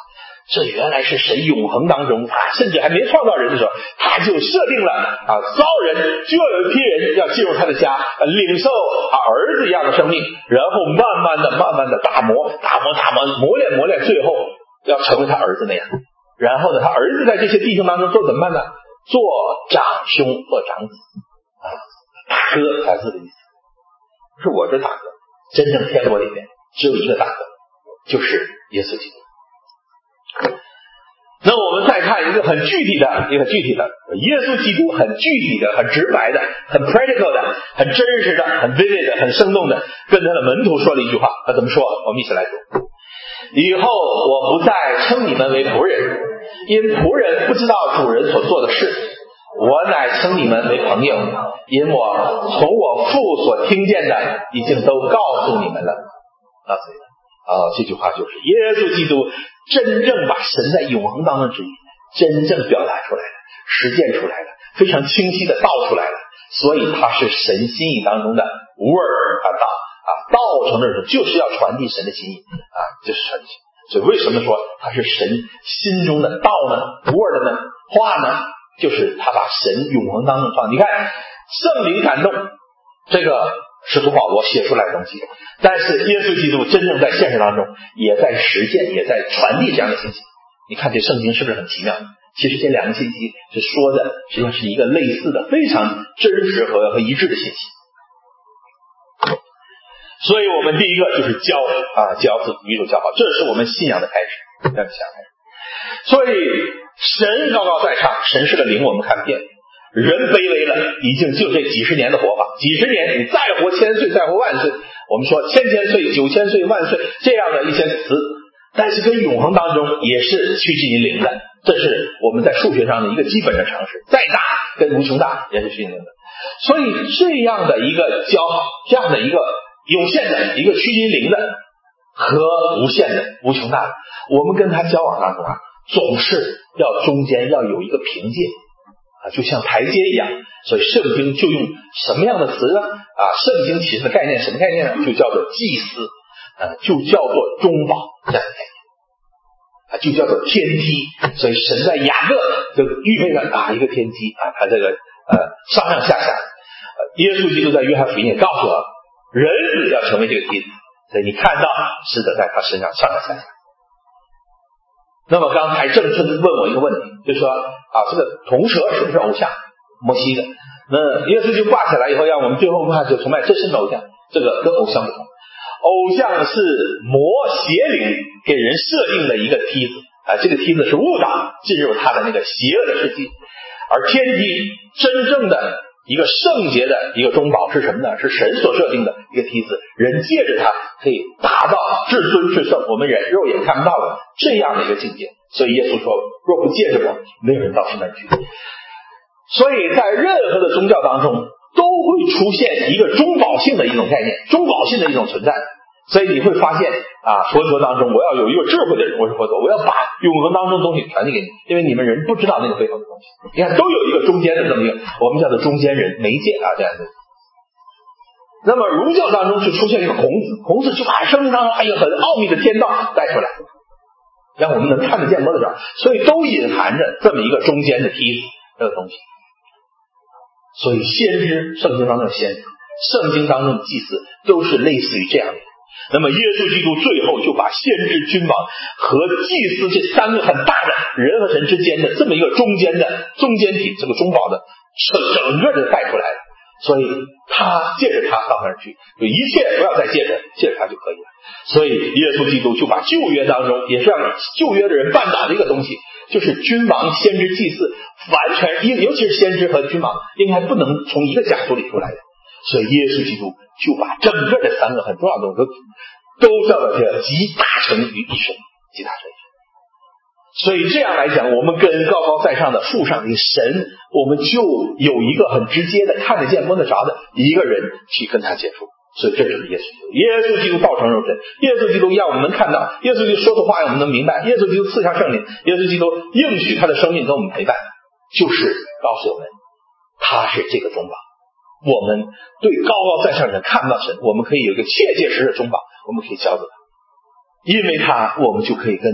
这原来是神永恒当中，甚至还没创造人的时候，他就设定了造人就要有一批人要进入他的家，领受儿子一样的生命，然后慢慢的打磨磨练，最后要成为他儿子那样。然后呢，他儿子在这些弟兄当中做怎么办呢？做长兄或长子大哥才是的意思。不是我这大哥，真正天国里面只有一个大哥，就是耶稣基督。那我们再看一个很具体的，耶稣基督很具体的、很直白的、很 practical 的、很真实的、很 vivid 的、很生动的跟他的门徒说了一句话。他怎么说？我们一起来读。以后我不再称你们为仆人，因仆人不知道主人所做的事，我乃称你们为朋友，因我从我父所听见的已经都告诉你们了。这句话就是耶稣基督真正把神在永恒当中的旨意真正表达出来了，实践出来了，非常清晰的道出来了。所以他是神心意当中的word道成的人，就是要传递神的心意就是传递。所以为什么说他是神心中的道呢？ word 呢？话呢？就是他把神永恒当中的话，你看圣灵感动这个使徒保罗写出来的东西，但是耶稣基督真正在现实当中也在实践，也在传递这样的信息。你看这圣经是不是很奇妙？其实这两个信息是说的实际上是一个类似的非常真实和一致的信息。所以我们第一个就是教子与主教好，这是我们信仰的开始，这样想开始。所以神高高在上，神是个灵，我们看不见，人卑微了，已经就这几十年的活法，几十年，你再活1000岁，再活万岁，我们说千岁、9000岁、万岁这样的一些词，但是跟永恒当中也是趋近于零的，这是我们在数学上的一个基本的常识，再大跟无穷大也是趋近零的。所以这样的一个交好，这样的一个有限的一个趋近零的和无限的无穷大的，我们跟他交往当中总是要中间要有一个凭借就像台阶一样。所以圣经就用什么样的词呢？圣经其实的概念什么概念呢？就叫做祭司就叫做中保这样的概念就叫做天梯。所以神在雅各就预备了一个天梯他这个上上下下耶稣基督在约翰福音也告诉了人子要成为这个梯子，所以你看到是的在他身上上上下下。那么刚才郑春问我一个问题，就是说这个铜蛇是不是偶像？摩西的，那耶稣就挂起来以后，让我们最后看就崇拜这是偶像，这个跟偶像不同。偶像是魔邪灵给人设定的一个梯子这个梯子是误导进入他的那个邪恶的世界。而天梯真正的一个圣洁的一个中保是什么呢？是神所设定的一个梯子，人借着它可以达到至尊至圣，我们人肉眼看不到的这样的一个境界。所以耶稣说，若不借着我，没有人到神那儿去。所以在任何的宗教当中都会出现一个中保性的一种概念，中保性的一种存在。所以你会发现佛陀当中，我要有一个智慧的人，我是佛陀，我要把永恒当中的东西传递给你，因为你们人不知道那个背后的东西。你看都有一个中间的这么一个我们叫做中间人媒介这样的。那么儒教当中就出现一个孔子就把生命当中一个很奥秘的天道带出来，让我们能看得见摸得着，所以都隐含着这么一个中间的梯子这个东西。所以先知，圣经当中的先知，圣经当中的祭司都是类似于这样的。那么耶稣基督最后就把先知、君王和祭司这三个很大的人和神之间的这么一个中间体，这个中保的整个的带出来了。所以他借着他到那儿去，就一切不要再借着他就可以了。所以耶稣基督就把旧约当中也是让旧约的人绊倒的一个东西，就是君王、先知、祭司完全尤其是先知和君王应该不能从一个角度里出来的。所以耶稣基督就把整个这三个很重要的东西都叫做集大成于一身，集大成于一身。所以这样来讲，我们跟高高在上的父上的神，我们就有一个很直接的看得见摸得着的一个人去跟他接触。所以这就是耶稣基督。耶稣基督道成肉身，耶稣基督让我们能看到，耶稣基督说的话让我们能明白，耶稣基督赐下圣灵，耶稣基督应许他的生命跟我们陪伴，就是告诉我们他是这个中保。我们对高高在上的人看不到神，我们可以有一个切切实实的中保，我们可以交给他，因为他我们就可以跟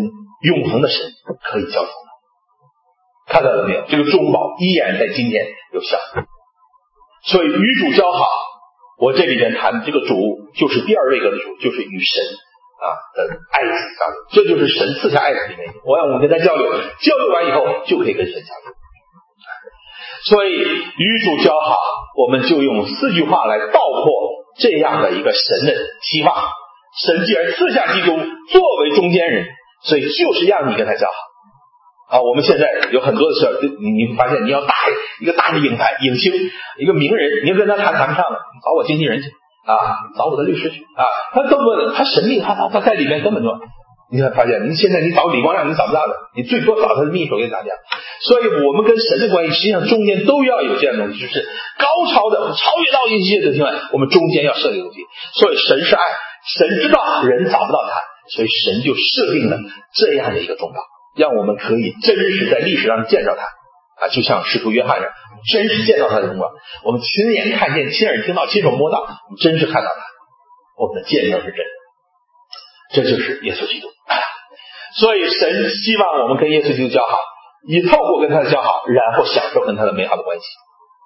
永恒的神可以交通的。看到了没有？这个中保依然在今天有效。所以与主交好，我这里边谈的这个主就是第二位格的主，就是与神的爱子交流，这就是神赐下爱子的原因。我们跟他交流，交流完以后就可以跟神交流。所以与主交好，我们就用4句话来道破这样的一个神的期望。神既然赐下基督作为中间人，所以就是让你跟他交好。我们现在有很多的事儿，你会发现你要一个大的影坛影星，一个名人，你要跟他谈不上的，你找我经纪人去找我的律师去他根本他神秘，他在里面根本就，你会发现你现在你找李光亮你找不到的，你最多找他的秘书给大家。所以我们跟神的关系实际上中间都要有这样的东西，就是高超的超越到一切的情况，我们中间要设立东西。所以神是爱，神知道人找不到他，所以神就设定了这样的一个中保，让我们可以真实在历史上见到他就像使徒约翰一样，真实见到他的荣光，我们亲眼看见，亲耳听到，亲手摸到，我们真实看到他，我们的见证是真的。这就是耶稣基督。所以神希望我们跟耶稣基督交好，以透过跟他的交好，然后享受跟他的美好的关系。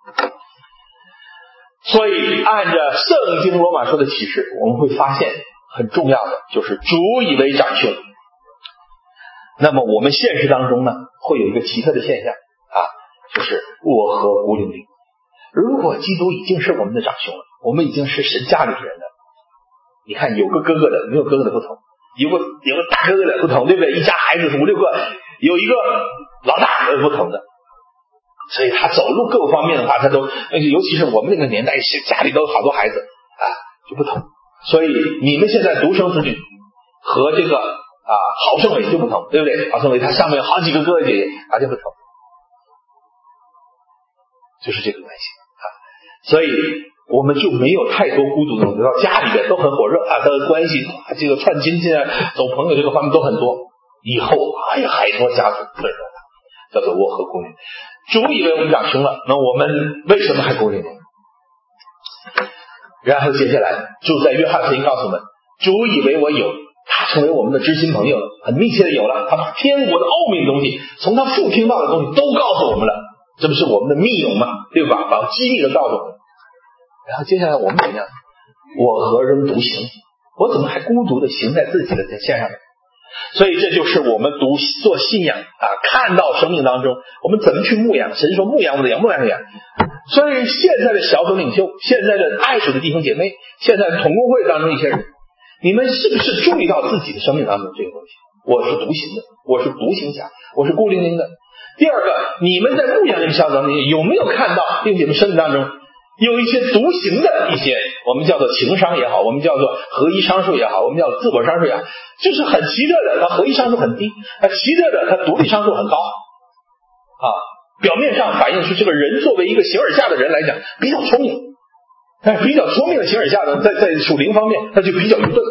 所以按着圣经罗马书的启示，我们会发现很重要的就是主以为长兄。那么我们现实当中呢，会有一个奇特的现象就是我和孤零零。如果基督已经是我们的长兄了，我们已经是神家里的人了，你看有个哥哥的没有哥哥的不同，有个大哥哥的不同，对不对？一家孩子是5、6个，有一个老大不同的，所以他走路各个方面的话，他都尤其是我们那个年代，家里都有好多孩子就不同。所以你们现在独生子女和这个豪胜伟就不同，对不对？豪胜伟他上面有好几个哥哥姐姐，就不同，就是这个关系所以我们就没有太多孤独的东西，到家里边都很火热他的关系这个串亲戚走朋友这个方面都很多。以后海托家族分了叫做我和孤零零。主以为我们长兄了，那我们为什么还孤零零？然后接下来就在约翰福音告诉我们，主以为我有，他成为我们的知心朋友了，很密切的有了，他把天国的奥秘的东西，从他父听到的东西都告诉我们了，这不是我们的密友吗？对吧？把机密都告诉我们。然后接下来我们怎样？我何人独行？我怎么还孤独的行在自己的线上呢？所以这就是我们做信仰看到生命当中我们怎么去牧养。神说牧养我的羊，牧养的羊。所以现在的小组领袖，现在的爱主的弟兄姐妹，现在的同工会当中一些人，你们是不是注意到自己的生命当中这个东西？我是独行的，我是独行侠，我是孤零零的。第二个，你们在牧养这个小组当中有没有看到弟兄姐妹生命当中有一些独行的一些，我们叫做情商也好，我们叫做合一商数也好，我们叫做自我商数也好，就是很奇特的，他合一商数很低，奇特的他独立商数很高表面上反映出这个人作为一个形而下的人来讲比较聪明，但是比较聪明的形而下呢，在属灵方面他就比较愚钝，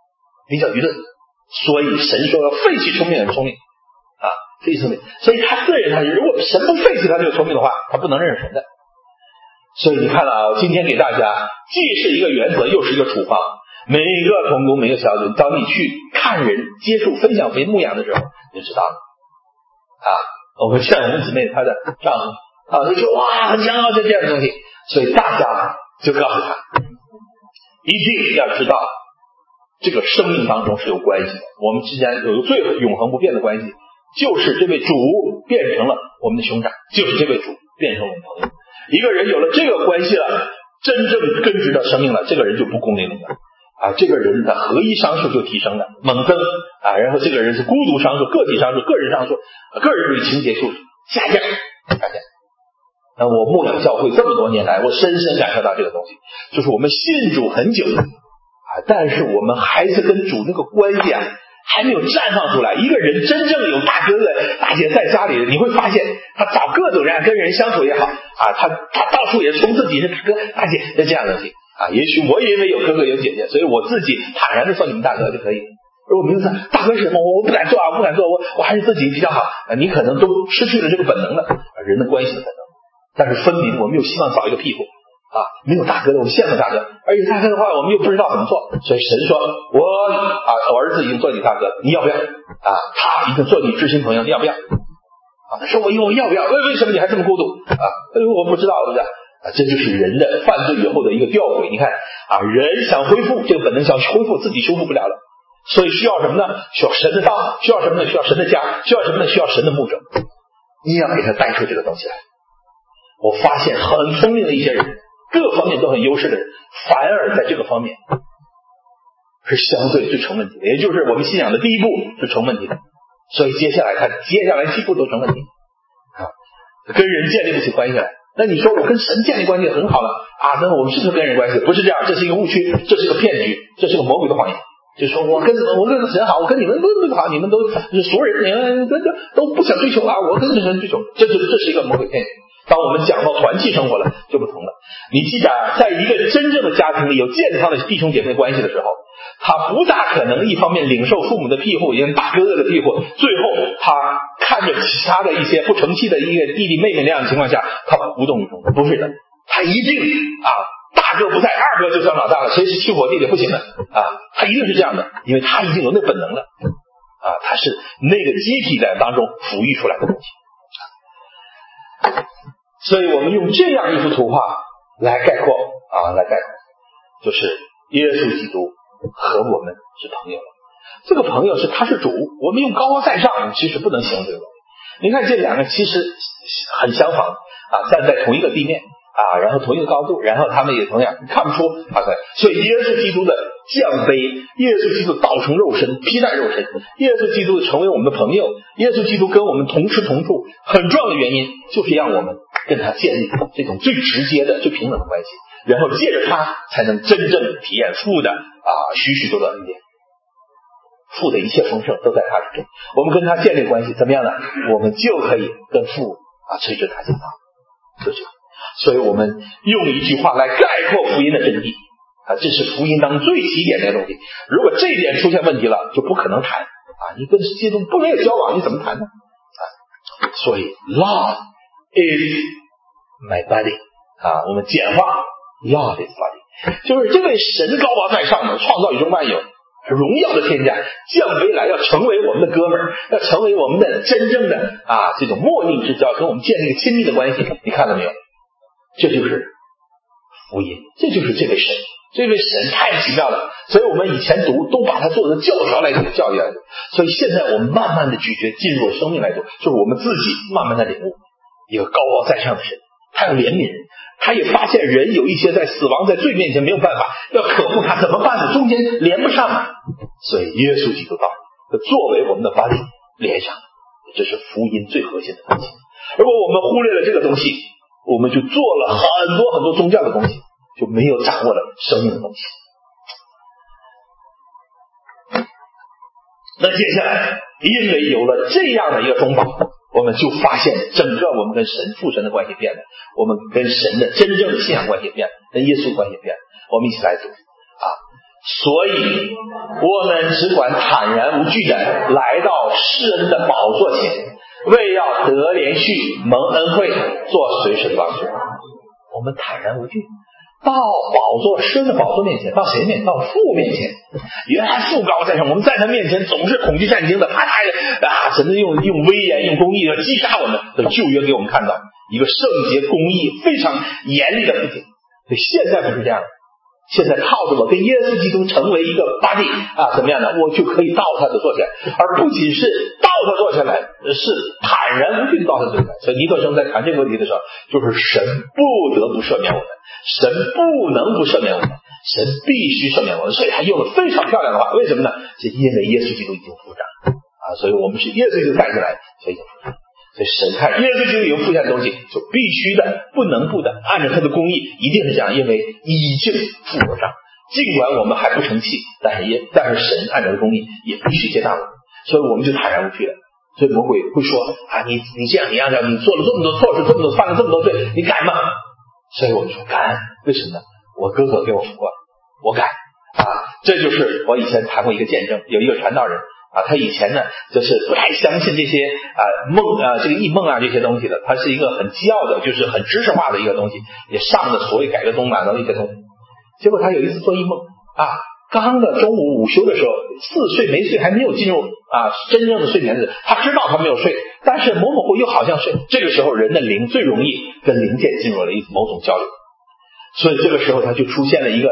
所以神说要废弃聪明人聪明废弃聪明，所以他个人他如果神不废弃他这个聪明的话，他不能认识神的。所以你看今天给大家既是一个原则又是一个处方，每一个同工每一个小组，当你去看人接触分享牧养的时候你就知道了我们像我们姊妹她的丈夫就说哇很想要这样的东西，所以大家就告诉他一定要知道这个生命当中是有关系的，我们之间有一个最永恒不变的关系，就是这位主变成了我们的兄长，就是这位主变成了我们朋友。一个人有了这个关系了，真正根植的生命了，这个人就不孤零零了这个人的合一商数就提升了，猛增然后这个人是孤独商数、个体商数、个人商数、个人主义情节数下降。我牧养教会这么多年来，我深深感受到这个东西，就是我们信主很久但是我们还是跟主那个关系还没有绽放出来。一个人真正有大哥哥大姐在家里，你会发现他找各种人跟人相处也好他到处也从自己是大哥大姐这样的东西也许我因为有哥哥有姐姐，所以我自己坦然的说你们大哥就可以。如果名字大哥是什么我不敢做我不敢做，我还是自己比较好你可能都失去了这个本能了人的关系的本能。但是分明我们又希望找一个屁股没有大哥的我们羡慕大哥，而且大哥的话我们又不知道怎么做，所以神说我儿子已经做你大哥，你要不要？ 他一个做你知心朋友，你要不要？他说我要不要？为什么你还这么孤独？我不知道，是不是？这就是人的犯罪以后的一个吊诡。你看人想恢复这个本能，想恢复自己修复不了了，所以需要什么呢？需要神的道，需要什么呢？需要神的家，需要什么呢？需要神的牧者。你要给他带出这个东西来。我发现很聪明的一些人，各方面都很优势的人，反而在这个方面是相对最成问题的，也就是我们信仰的第一步是成问题的。所以接下来几步都成问题跟人建立不起关系来。那你说我跟神建立关系很好了那我们是不是跟人关系？不是这样，这是一个误区，这是个骗局，这是个魔鬼的谎言。就是说我跟神好，我跟你们不好，你们都是俗人，你们都不想追求我跟神追求，这是一个魔鬼骗局。当我们讲到团契生活了就不同了。你记得在一个真正的家庭里有健康的弟兄姐妹关系的时候，他不大可能一方面领受父母的庇护，因为大哥哥的庇护，最后他看着其他的一些不成器的一个弟弟妹妹那样的情况下，他无动于衷，不是的，他一定大哥不在，二哥就算老大了，谁是欺负我弟弟不行的他一定是这样的，因为他已经有那本能了他是那个机体在当中抚育出来的东西。所以我们用这样一幅图画来概括就是耶稣基督和我们是朋友了。这个朋友他是主，我们用高高在上其实不能形容这个。你看这两个其实很相仿站在同一个地面然后同一个高度，然后他们也同样看不出所以耶稣基督的降卑，耶稣基督道成肉身，披戴肉身，耶稣基督成为我们的朋友，耶稣基督跟我们同吃同住，很重要的原因就是让我们跟他建立这种最直接的最平等的关系，然后借着他才能真正体验父的许许多多恩典，父的一切丰盛都在他之中。我们跟他建立关系怎么样呢？我们就可以跟父垂直他讲道，就这样。所以我们用一句话来概括福音的真谛这是福音当中最起点的东西。如果这一点出现问题了，就不可能谈你跟基督不没有交往，你怎么谈呢所以 Love is my body 我们简化 Love is body， 就是这位神高高在上的创造宇宙万有荣耀的天家降卑来，要成为我们的哥们儿，要成为我们的真正的这种莫逆之交，跟我们建立亲密的关系。你看到没有？这就是福音，这就是这位神，这位神太奇妙了。所以我们以前读都把它做成教条来读，教育来读。所以现在我们慢慢的咀嚼进入生命来读，就是我们自己慢慢的领悟一个高高在上的神，他要怜悯人，他也发现人有一些在死亡在罪面前没有办法，要渴慕他怎么办呢？中间连不上，所以耶稣基督道作为我们的把你连上，这是福音最核心的东西。如果我们忽略了这个东西，我们就做了很多很多宗教的东西，就没有掌握了生命的东西。那接下来因为有了这样的一个中保，我们就发现整个我们跟神父神的关系变了，我们跟神的真正的信仰关系变了，跟耶稣关系变了。我们一起来读所以我们只管坦然无惧的来到施恩的宝座前，为要得连续蒙恩惠，做随时的帮助。我们坦然无惧到宝座施恩的宝座面前，到谁面前？到父面前。原来父高在上，我们在他面前总是恐惧战惊的，神用威严用公义要击杀我们。旧约给我们看到一个圣洁公义非常严厉的父亲。所以现在不是这样的，现在靠着我跟耶稣基督成为一个 body 怎么样呢？我就可以到他的坐下来，而不仅是到他坐下来，是坦然无惧到他坐下来。所以尼克生在谈这个问题的时候，就是神不得不赦免我们，神不能不赦免我们，神必须赦免我们。所以他用了非常漂亮的话，为什么呢？是因为耶稣基督已经付账所以我们是耶稣基督带进来，所以已经付账。所以神看耶稣基督已经付下的东西，就必须的不能不的按照他的公义，一定是这样，因为已经付过账。尽管我们还不成器，但是神按照的公义也必须接纳我们，所以我们就坦然无惧了。所以魔鬼会说你这样你按照你做了这么多错事，这么多犯了这么多罪，你改吗？所以我们说敢，为什么呢？我哥哥给我付过，我改这就是我以前谈过一个见证，有一个传道人他以前呢就是不太相信这些梦这个异梦这些东西的，他是一个很基要的，就是很知识化的一个东西，也上的所谓改革宗的一些东西。结果他有一次做异梦刚的中午午休的时候似睡没睡，还没有进入真正的睡眠的，他知道他没有睡，但是模模糊糊又好像睡。这个时候人的灵最容易跟灵界进入了某种交流，所以这个时候他就出现了一个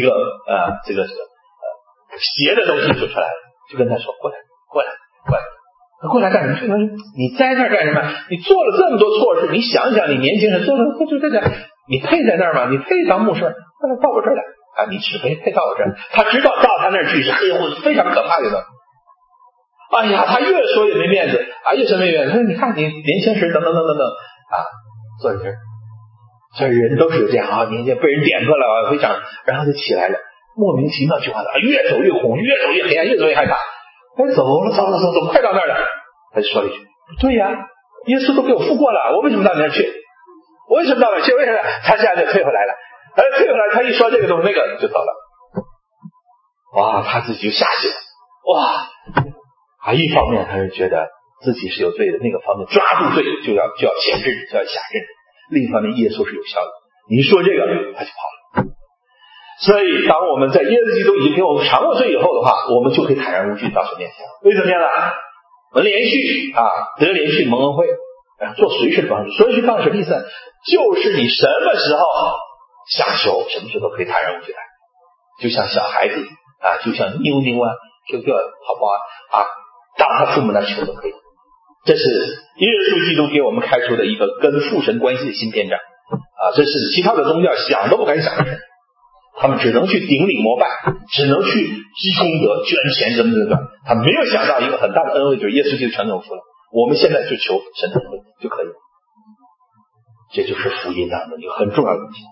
邪的东西就出来了，就跟他说过来干什么？你在那儿干什么？你做了这么多错事，你想一想，你年轻人做的就在讲，你配在那儿吗？你配当牧师？过来到我这儿来你只配到我这儿。他知道到他那儿去是非常可怕的东西。哎呀，他越说越没面子越说没面子。他说你看你年轻时等等坐在这儿。所以人都是有这样年轻被人点破了非常，然后就起来了，莫名其妙就越走越恐，越走越黑暗，越走越害怕。走，快到那儿了。他就说了一句：“不对呀，耶稣都给我付过了，我为什么到你那儿去？我为什么到那儿去？为什么？”他现在就退回来了。退回来，他一说这个东西，那个就走了。哇，他自己就下去了。哇，一方面他是觉得自己是有罪的，那个方面抓住罪就要钳制，就要辖制。另一方面，耶稣是有效的。你说这个，他就跑了。所以当我们在耶稣基督已经给我们偿过罪以后的话，我们就可以坦然无惧到神面前。为什么样呢？我们连续得连续蒙恩惠，做随时的帮助。随时帮助什么意思？就是你什么时候想求，什么时候都可以坦然无惧来，就像小孩子就像妞妞QQ 宝宝到他父母那求都可以。这是耶稣基督给我们开出的一个跟父神关系的新篇章这是其他的宗教想都不敢想的事。他们只能去顶礼膜拜，只能去积功德、捐钱怎么，他没有想到一个很大的恩惠，就是耶稣基督全给付了。我们现在就求神的恩惠就可以了。这就是福音当中一个很重要的问题。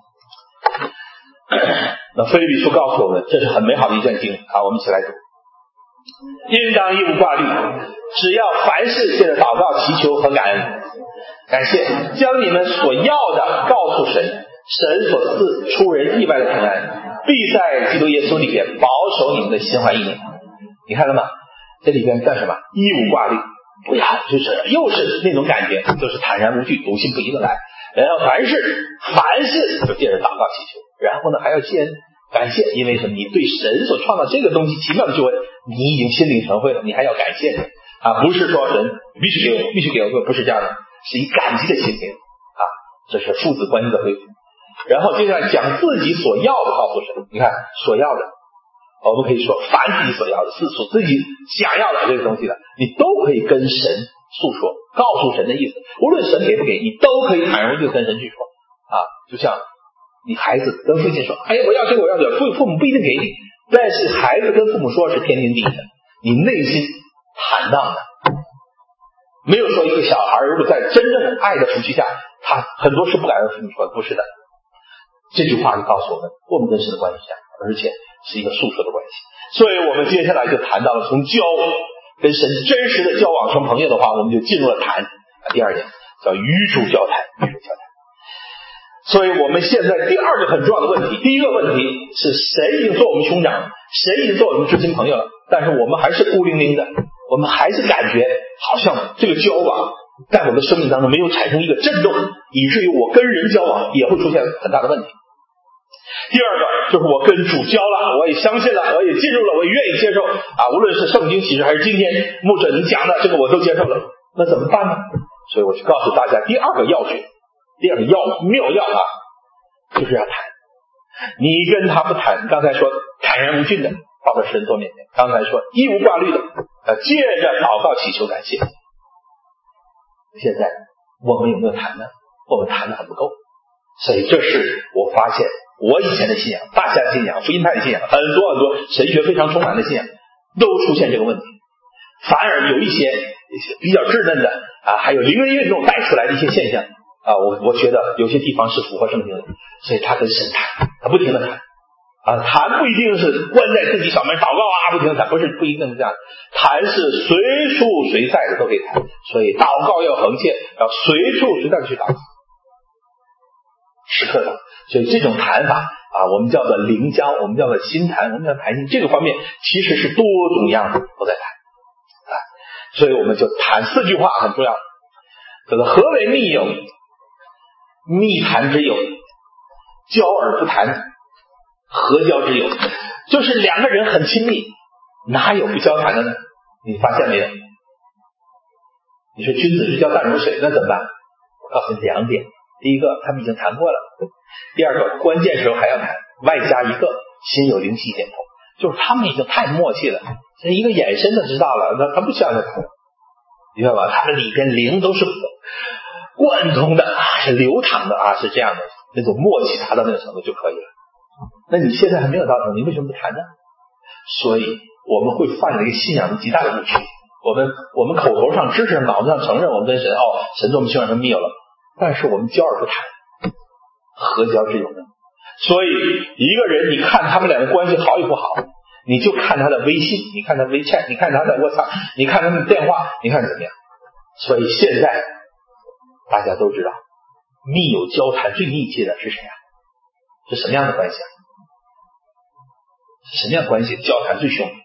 那腓立比书告诉我们，这是很美好的一段经我们一起来读。应当一无挂虑，只要凡事借着祷告、祈求和感恩，感谢，将你们所要的告诉神，神所赐出人意外的平安，必在基督耶稣里边保守你们的心怀意念。你看了吗？这里边干什么？一无挂虑，不要就是又是那种感觉，就是坦然无惧、笃信不疑的来。然后凡事就借着祷告祈求，然后呢还要先感谢，因为什么？你对神所创造这个东西奇妙的救恩，你已经心领神会了，你还要感谢不是说神必须给我，不是这样的，是以感激的心情这是父子关系的恢复。然后接下来讲自己所要的告诉神，你看所要的，我们可以说凡自己所要的，是所自己想要的这个东西的，你都可以跟神诉说，告诉神的意思，无论神给不给，你都可以坦然无惧跟神去说就像你孩子跟父亲说，我要这个我要这个，父母不一定给你，但是孩子跟父母说是天经地义的，你内心坦荡的，没有说一个小孩如果在真正爱的抚恤下，他很多事不敢跟父母说，不是的。这句话就告诉我们，我们跟神的关系是这样，而且是一个诉说的关系。所以我们接下来就谈到了从交跟神真实的交往成朋友的话，我们就进入了谈第二点，叫与主交谈。所以我们现在第二个很重要的问题，第一个问题是神已经做我们兄长，神已经做我们知心朋友了，但是我们还是孤零零的，我们还是感觉好像这个交往在我们生命当中没有产生一个震动，以至于我跟人交往也会出现很大的问题。第二个就是我跟主交了，我也相信了，我也进入了，我也愿意接受无论是圣经启示还是今天牧者你讲的这个我都接受了，那怎么办呢？所以我就告诉大家第二个要诀，第二个妙药就是要谈。你跟他不谈，刚才说坦然无惧的抱到神座面前，刚才说一无挂虑的借着祷告祈求感谢。现在我们有没有谈呢？我们谈的很不够。所以这是我发现我以前的信仰，大家的信仰，福音派的信仰，很多神学非常充满的信仰都出现这个问题，反而有一些比较稚嫩的还有灵恩运动带出来的一些现象我觉得有些地方是符合圣经的，所以他跟神谈，他不停的谈谈不一定是关在自己小门祷告不停的谈，不一定是这样，谈是随处随在的都可以谈，所以祷告要恒切，要随处随在的去祷告，时刻的。所以这种谈法我们叫做灵交，我们叫做心谈，我们叫谈心，这个方面其实是多种样的都在谈所以我们就谈四句话很重要，这个何为密友？密谈之友，交而不谈，何交之友？ 就是两个人很亲密，哪有不交谈的呢？你发现没有？你说君子之交淡如水，那怎么办？我告诉你2点，第一个他们已经谈过了，第二个关键时候还要谈，外加一个心有灵犀一点通，就是他们已经太默契了，这一个眼神就知道了，那他不需要再谈，明白吧？他们里边灵都是贯通的是流淌的是这样的，那种默契达到那个程度就可以了。那你现在还没有到程度，你为什么不谈呢？所以我们会犯了一个信仰的极大的误区，我们口头上知识脑子上承认我们跟神神做我们信仰成密友了，但是我们交而不谈，何交之有呢？所以一个人你看他们两个关系好与不好，你就看他的微信，你看他微信，你看他的 WhatsApp， 你看他的电话，你看怎么样。所以现在大家都知道密友交谈最密切的是谁啊？是什么样的关系啊？是什么样的关系交谈最凶？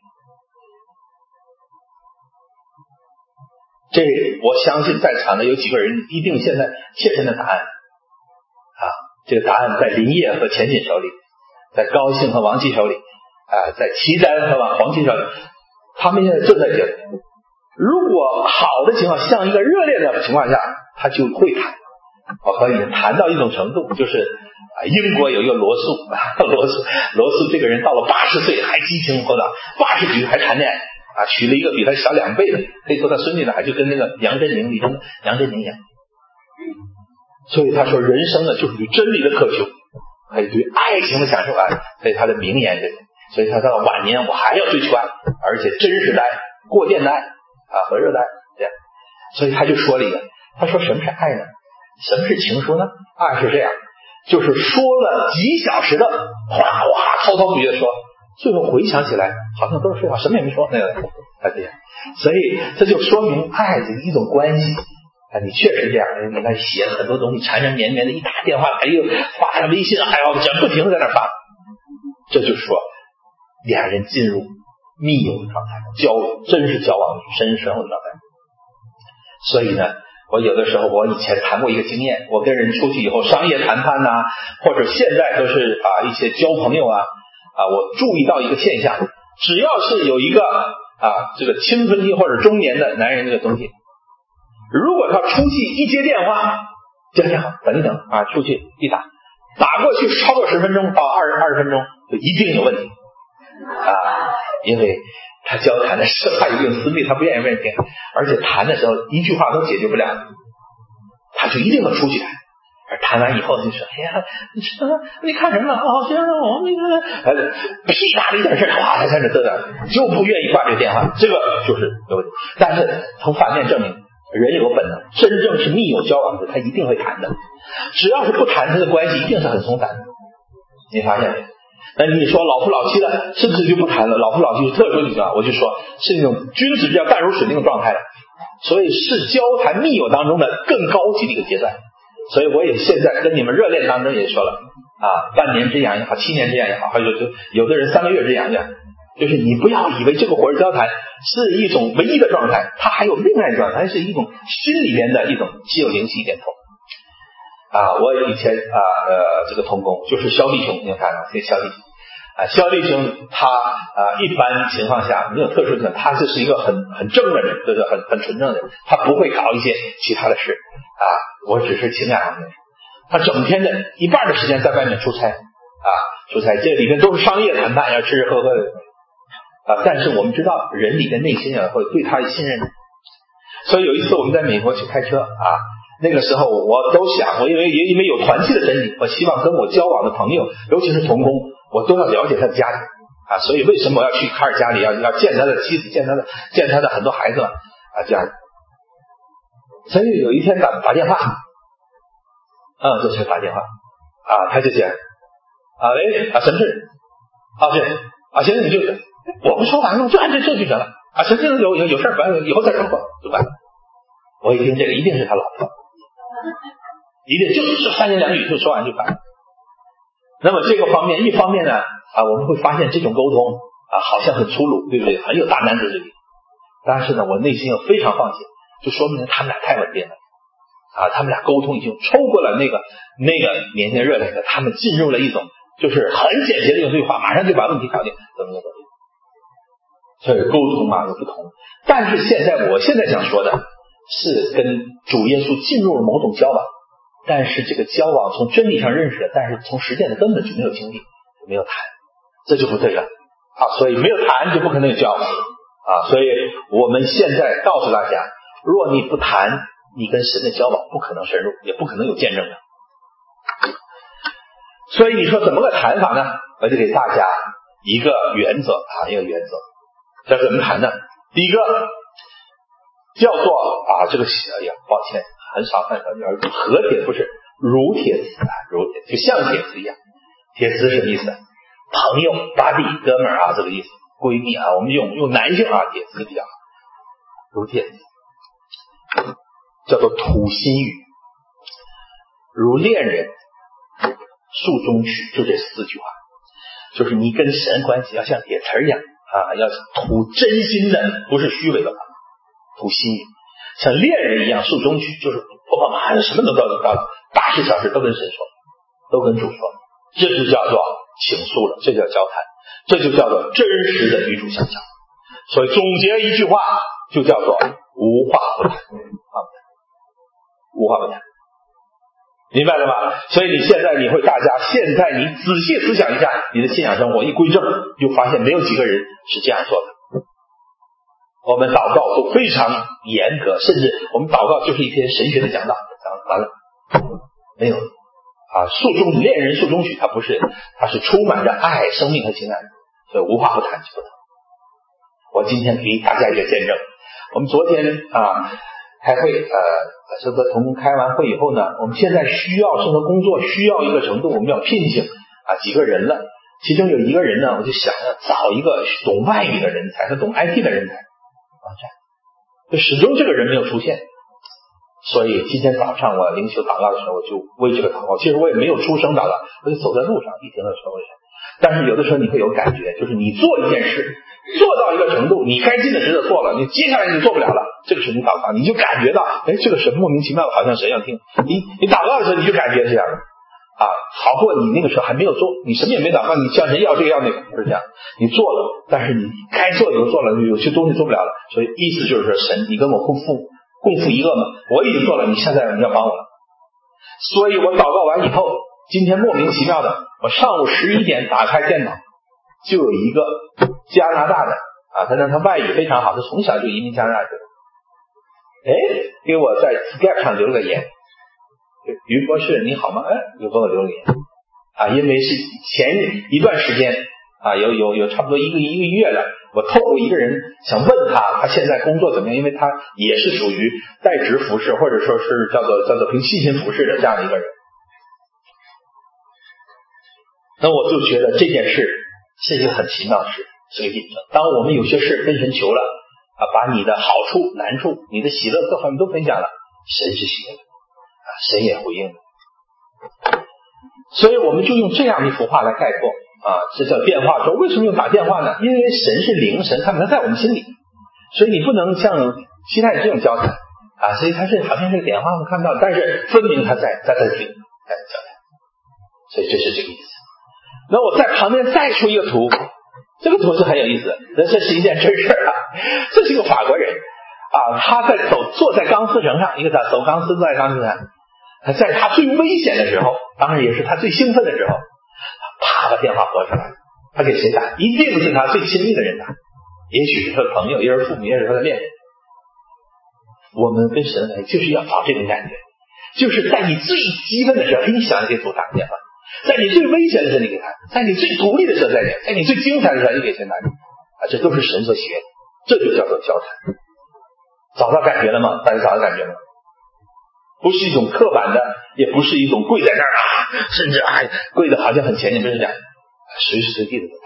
这我相信在场的有几个人一定现在切身的答案这个答案在林业和钱锦手里，在高兴和王琦手里在齐丹和黄琦手里，他们现在正在交谈。如果好的情况，像一个热烈的情况下，他就会谈，可以谈到一种程度，就是英国有一个罗素这个人到了80岁还激情勃勃，80几岁还谈恋爱娶了一个比他小2倍的，可以说他孙女呢还就跟那个杨振宁一样。所以他说人生呢就是对真理的渴求，还有对爱情的享受所以他的名言所以他到了晚年我还要追求爱，而且真实的爱，过电的爱和热的爱这样。所以他就说了一个，他说什么是爱呢？什么是情书呢？爱是这样，就是说了几小时的哗滔滔不绝的说，最后回想起来好像都是废话，什么也没说那个这样。所以这就说明爱的一种关系你确实这样，你看写很多东西缠缠绵绵的，一打电话发微信不停的在那发，这就是说两人进入密友的状态，真是交往深深厚的状态。所以呢，我有的时候我以前谈过一个经验，我跟人出去以后商业谈判或者现在都是一些交朋友我注意到一个现象，只要是有一个这个青春期或者中年的男人这个东西，如果他出去一接电话，接电话等一等出去一打过去超过10分钟到20分钟就一定有问题因为他交谈的时候他有一种私密，他不愿意听，而且谈的时候一句话都解决不了，他就一定要出去谈。而谈完以后就说你看什么行我那个屁大的一点事他在这嘚就不愿意挂这个电话，这个就是有问题。但是从反面证明人有本能，真正是密友交往的他一定会谈的，只要是不谈他的关系一定是很松散的，你发现没？那你说老夫老妻的是不是就不谈了？老夫老妻是特殊情况，我就说是那种君子之交淡如水那种状态了，所以是交谈密友当中的更高级的一个阶段。所以我也现在跟你们热恋当中也说了半年之痒也好，7年之痒也好，或者有的人3个月之痒就是你不要以为这个火热交谈是一种唯一的状态，它还有另外一种状态，是一种心里边的一种心有灵犀一点通我以前这个同工就是萧弟兄，你看这个萧弟兄他一般情况下没有特殊情况，他就是一个很正的人，就是很纯正的人，他不会搞一些其他的事我只是情感方面，他整天的一半的时间在外面出差这里面都是商业谈判，要吃吃喝喝的但是我们知道人里的内心会对他信任，所以有一次我们在美国去开车那个时候我都想，因为有团契的真理，我希望跟我交往的朋友尤其是同工我都要了解他的家庭所以为什么我要去卡尔加里，要见他的妻子，见他的很多孩子这样。所以有一天打电话这才打电话他就讲喂什么事对行你就我不说完了，就按这就行了行有事反正以后再说就完了。我一听这个一定是他老婆，一定就是3言2语就说完就完了。那么这个方面一方面呢我们会发现这种沟通好像很粗鲁，对不对？很有大男子主义，但是呢我内心又非常放心，就说明他们俩太稳定了他们俩沟通已经超过了那个年轻热烈的，他们进入了一种就是很简洁的一种对话，马上就把问题搞定， 等等等等。所以沟通嘛有不同，但是我现在想说的是跟主耶稣进入了某种交往，但是这个交往从真理上认识了，但是从实践的根本就没有经历，就没有谈，这就不对了所以没有谈就不可能有交往所以我们现在告诉大家，若你不谈，你跟神的交往不可能深入，也不可能有见证的。所以你说怎么个谈法呢？我就给大家一个原则一个原则，这怎么谈呢？第一个叫做这个抱歉，很少看到和铁，不是如铁丝如铁，就像铁丝一样。铁丝什么意思？朋友、buddy、哥们儿这个意思。闺蜜我们用男性铁丝比较好，如铁丝，叫做土心语，如恋人，诉衷曲，就这4句话，就是你跟神关系要像铁丝一样要吐真心的，不是虚伪的话，吐心语，像恋人一样诉衷曲，就是婆婆妈妈什么都到大事小事都跟神说，都跟主说，这就叫做倾诉了，这叫交谈，这就叫做真实的与主相交。所以总结一句话就叫做无话不谈无话不谈，明白了吧？所以你现在你仔细思想一下你的信仰生活，一归正就发现没有几个人是这样做的。我们祷告都非常严格，甚至我们祷告就是一篇神学的讲道，完了没有恋人诉衷曲，它是充满着爱、生命和情感，所以无话不谈就不能。我今天给大家一个见证，我们昨天开会这个同工开完会以后呢，我们现在需要这个工作需要一个程度，我们要聘请几个人了，其中有一个人呢，我就想要找一个懂外语的人才，他懂 IT 的人才就始终这个人没有出现。所以今天早上我灵修祷告的时候，我就为这个祷告，其实我也没有出声祷告，我就走在路上一听到说为什么。但是有的时候你会有感觉，就是你做一件事做到一个程度，你该尽的职责做了，你接下来你就做不了了，这个时候你祷告你就感觉到这个神莫名其妙的好像神要听你祷告的时候你就感觉这样的好过你那个时候还没有做，你什么也没祷告，你向神要这个要那个，不是这样，你做了，但是你该做的都做了，有些东西做不了了，所以意思就是说神你跟我共负一个嘛，我已经做了，你现在你要帮我了。所以我祷告完以后，今天莫名其妙的，我上午11点打开电脑，就有一个加拿大的他外语非常好，他从小就移民加拿大去了，给我在 Skype 上留了个言，于博士你好吗？又给我留了个言因为是前一段时间有差不多一个月了，我透过一个人想问他现在工作怎么样，因为他也是属于代职服侍，或者说是叫做凭信心服侍的这样的一个人。那我就觉得这件事是一个很奇妙的事，是个印证。当我们有些事跟神求了把你的好处、难处、你的喜乐各方面都分享了，神是喜乐的神也回应了。所以我们就用这样一幅画来概括这叫变化说。为什么用打电话呢？因为神是灵，神他在我们心里，所以你不能像期待这种交谈所以他是好像是个电话我们看到，但是分明他在这里在交谈，所以这是这个意思。那我在旁边再出一个图，这个图是很有意思的，这是一件真事这是一个法国人他坐在钢丝绳上，一个走钢丝坐在钢丝上，在他最危险的时候，当然也是他最兴奋的时候，啪把电话拨出来，他给谁打？一定是他最亲密的人打，也许是他的朋友，也是父母，也是他的恋人。我们跟神来就是要找这种感觉，就是在你最激愤的时候给你想给主打个电话，在你最危险的时候你给他，在你最独立的时候在你最精彩的时候你给神打这都是神所喜悦的，这就叫做交谈。找到感觉了吗？大家找到感觉了吗？不是一种刻板的，也不是一种跪在那儿甚至跪的好像很前进，不是这样，随时随地的都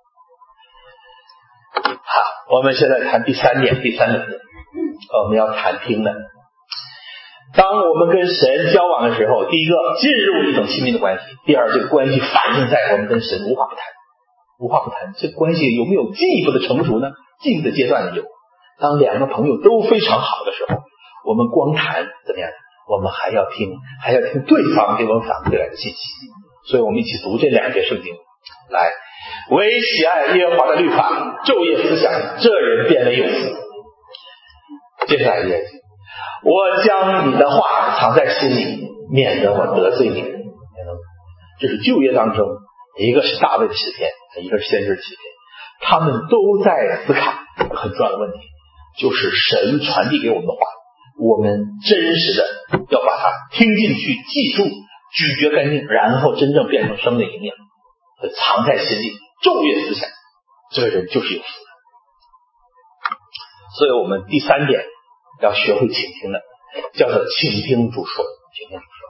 谈。好，我们现在谈第三点，我们要谈听的。当我们跟神交往的时候，第一个进入一种亲密的关系，第二这个关系反映在我们跟神无话不谈，这个关系有没有进一步的成熟呢？进一步的阶段有。当两个朋友都非常好的时候，我们光谈怎么样？我们还要听对方给我们反馈来的信息。所以我们一起读这2节圣经。来， 唯喜爱耶和华的律法，昼夜思想，这人便为有福。接下来也我将你的话藏在心里，免得我得罪你。这是旧约当中，一个是大卫的诗篇，一个是先知的诗篇，他们都在思考很重要的问题，就是神传递给我们的话，我们真实的要把它听进去，记住，咀嚼干净，然后真正变成生命的营养，藏在心里，昼夜思想，这个人就是有福的。所以我们第3点要学会倾听的，叫做倾听主说。倾听主说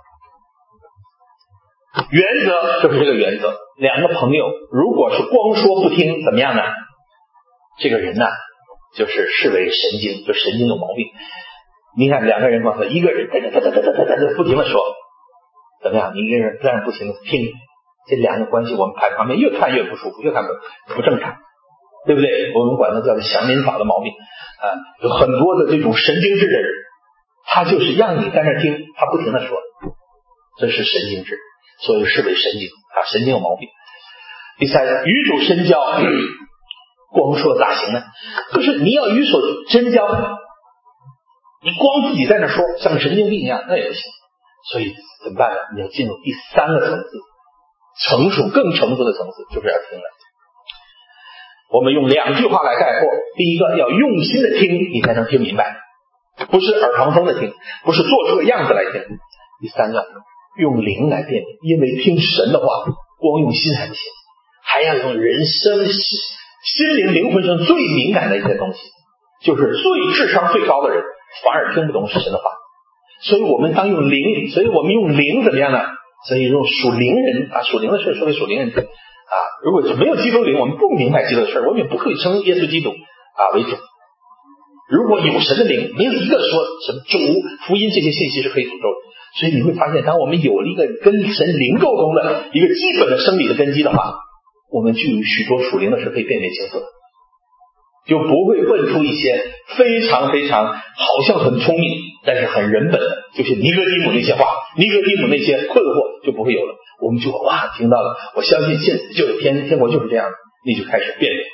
原则就是这个原则，两个朋友如果是光说不听，怎么样呢？这个人呢，就是视为神经，就神经有毛病。你看两个人光说，一个人不停的说，怎么样？你一个人在那不停的听，这两个关系我们看旁边越看越不舒服，越看不正常，对不对？我们管它叫做祥林法的毛病有很多的这种神经质的人，他就是让你在那听，他不停的说，这是神经质，所以视为神经神经有毛病。第3，与主深交，光说咋行呢？就是你要与所深交，你光自己在那说，像神经病一样，那也不行。所以怎么办呢？你要进入第3个层次，更成熟的层次，就是要听了。我们用2句话来概括：第一个，要用心的听，你才能听明白，不是耳旁风的听，不是做出个样子来听。第3个，用灵来辨别，因为听神的话，光用心还不行，还要用人生心灵灵魂上最敏感的一些东西，就是智商最高的人反而听不懂是神的话。所以我们当用灵，所以我们用灵怎么样呢？所以用属灵人属灵的事说给属灵人听如果没有基督灵，我们不明白基督的事，我们也不可以称耶稣基督为主。如果有神的灵，没有一个说什么主福音这些信息是可以诅咒的。所以你会发现，当我们有了一个跟神灵沟通的一个基本的生理的根基的话，我们就有许多属灵的事可以辨别清楚，就不会问出一些非常非常好像很聪明但是很人本的，就是尼哥底母那些话，尼哥底母那些困惑就不会有了。我们就听到了，我相信现就是天国就是这样的，你就开始辨别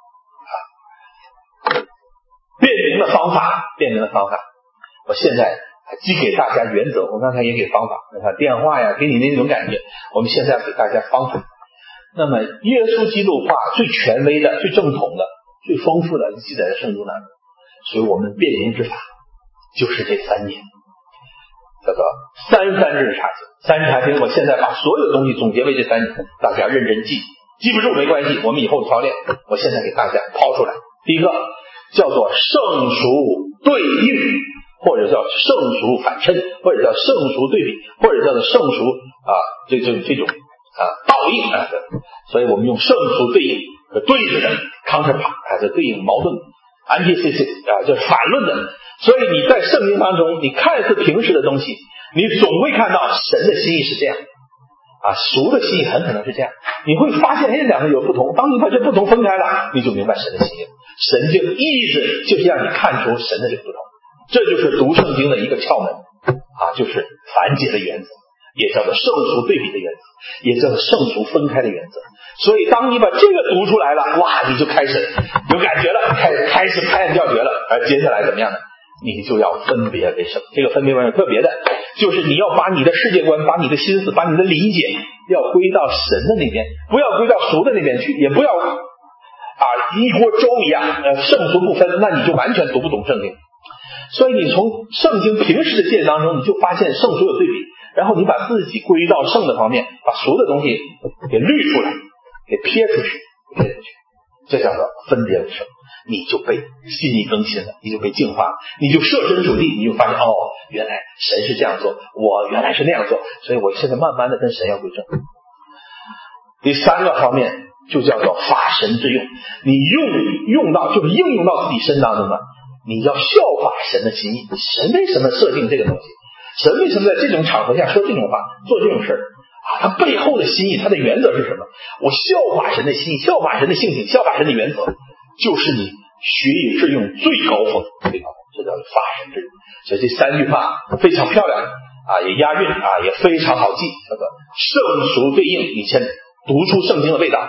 辨明的方法。我现在既给大家原则，我刚才也给方法，电话呀，给你那种感觉。我们现在给大家方法。那么耶稣基督话最权威的、最正统的、最丰富的记载在圣经当中，所以我们辨明之法就是这3点，叫做3日查经。3日查经，我现在把所有的东西总结为这3点，大家认真记，记不住没关系，我们以后操练。我现在给大家抛出来。第一个叫做圣俗对应，或者叫圣俗反衬，或者叫圣俗对比，或者叫做圣俗这种倒应所以我们用圣俗对应对着的 counterpart 这对应矛盾 antithesis 就是反论的。所以你在圣经当中，你看似平时的东西，你总会看到神的心意是这样俗的心意很可能是这样，你会发现两个有不同。当你把这不同分开了，你就明白神的心意。神就意思就是让你看出神的这个不同，这就是读圣经的一个窍门就是繁解的原则，也叫做圣俗对比的原则，也叫做圣俗分开的原则。所以当你把这个读出来了，你就开始有感觉了，开始拍案叫绝了。而接下来怎么样呢？你就要分别为圣。这个分别为圣特别的，就是你要把你的世界观、把你的心思、把你的理解要归到神的那边，不要归到俗的那边去，也不要一锅粥一样圣俗不分，那你就完全读不懂圣经。所以你从圣经平时的见当中，你就发现圣俗有对比，然后你把自己归到圣的方面，把俗的东西给滤出来，给撇出去，这叫做分别为圣。你就被心意更新了，你就被净化了，你就设身处地，你就发现原来神是这样做，我原来是那样做，所以我现在慢慢的跟神要归正。第3个方面就叫做法神之用，你用到就是应用到自己身当中了，你要效法神的心意。神为什么设定这个东西？神为什么在这种场合下说这种话，做这种事他背后的心意，他的原则是什么？我效法神的心意，效法神的性情，效法神的原则，就是你学以致用最高峰，这叫法神之用。所以这3句话非常漂亮也押韵也非常好记，叫做圣俗对应，你先读出圣经的味道。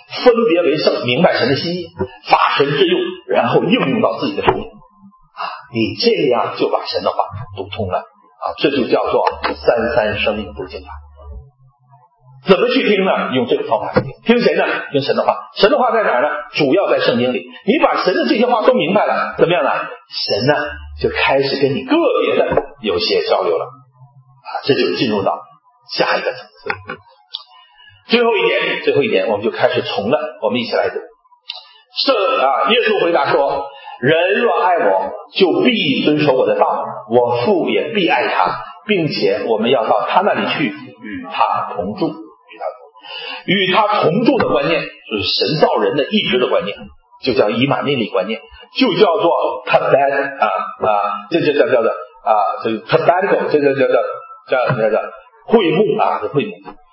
分别为圣，明白神的心意，法神之用，然后应用到自己的生命你这样就把神的话读通了这就叫做三三生命读经法。怎么去听呢？用这个方法去听。听谁呢？听神的话。神的话在哪儿呢？主要在圣经里。你把神的这些话都明白了，怎么样呢？神呢就开始跟你个别的有些交流了这就进入到下一个层次。最后一点我们就开始从了，我们一起来读。耶稣回答说，人若爱我，就必遵守我的道，我父也必爱他，并且我们要到他那里去，与他同住。与他同住的观念就是神造人的意志的观念，就叫以马内利观念，就叫做 这就叫做这个 tabernacle， 这就叫会幕这会幕，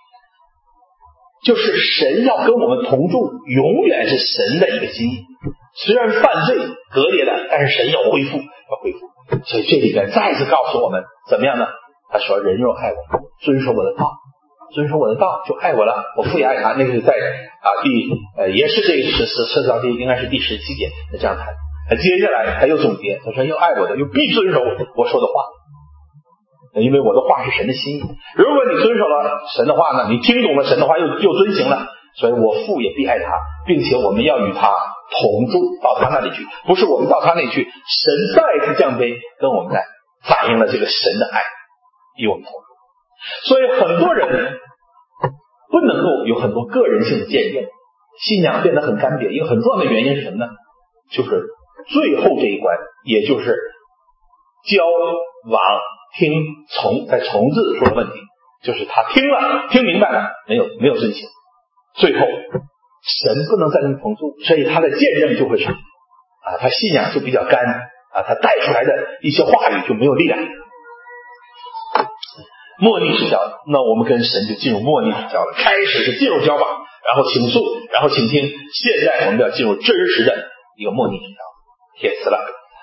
就是神要跟我们同住，永远是神的一个心意。虽然犯罪隔裂了，但是神要恢复。所以这里边再次告诉我们怎么样呢？他说人若爱我，遵守我的道，遵守我的道就爱我了，我父也爱他。那个在也是这个涉及到应该是第17节这样谈。接下来他又总结，他说要爱我的，又必遵守我说的话，因为我的话是神的心意。如果你遵守了神的话呢，你听懂了神的话又遵行了，所以我父也必爱他，并且我们要与他同住，到他那里去。不是我们到他那里去，神再次降卑跟我们来反映了这个神的爱与我们同住。所以很多人不能够有很多个人性的见证，信仰变得很干瘪，一个很重要的原因是什么呢？就是最后这一关，也就是交往听从，在从字说的问题，就是他听了听明白了，没有遵行，最后神不能再跟你同住，所以他的见证就会少他信仰就比较干他带出来的一些话语就没有力量。默逆之交，那我们跟神就进入默逆之交了。开始是进入交往，然后倾诉，然后倾听，现在我们要进入真实的一个默逆之交，铁词了。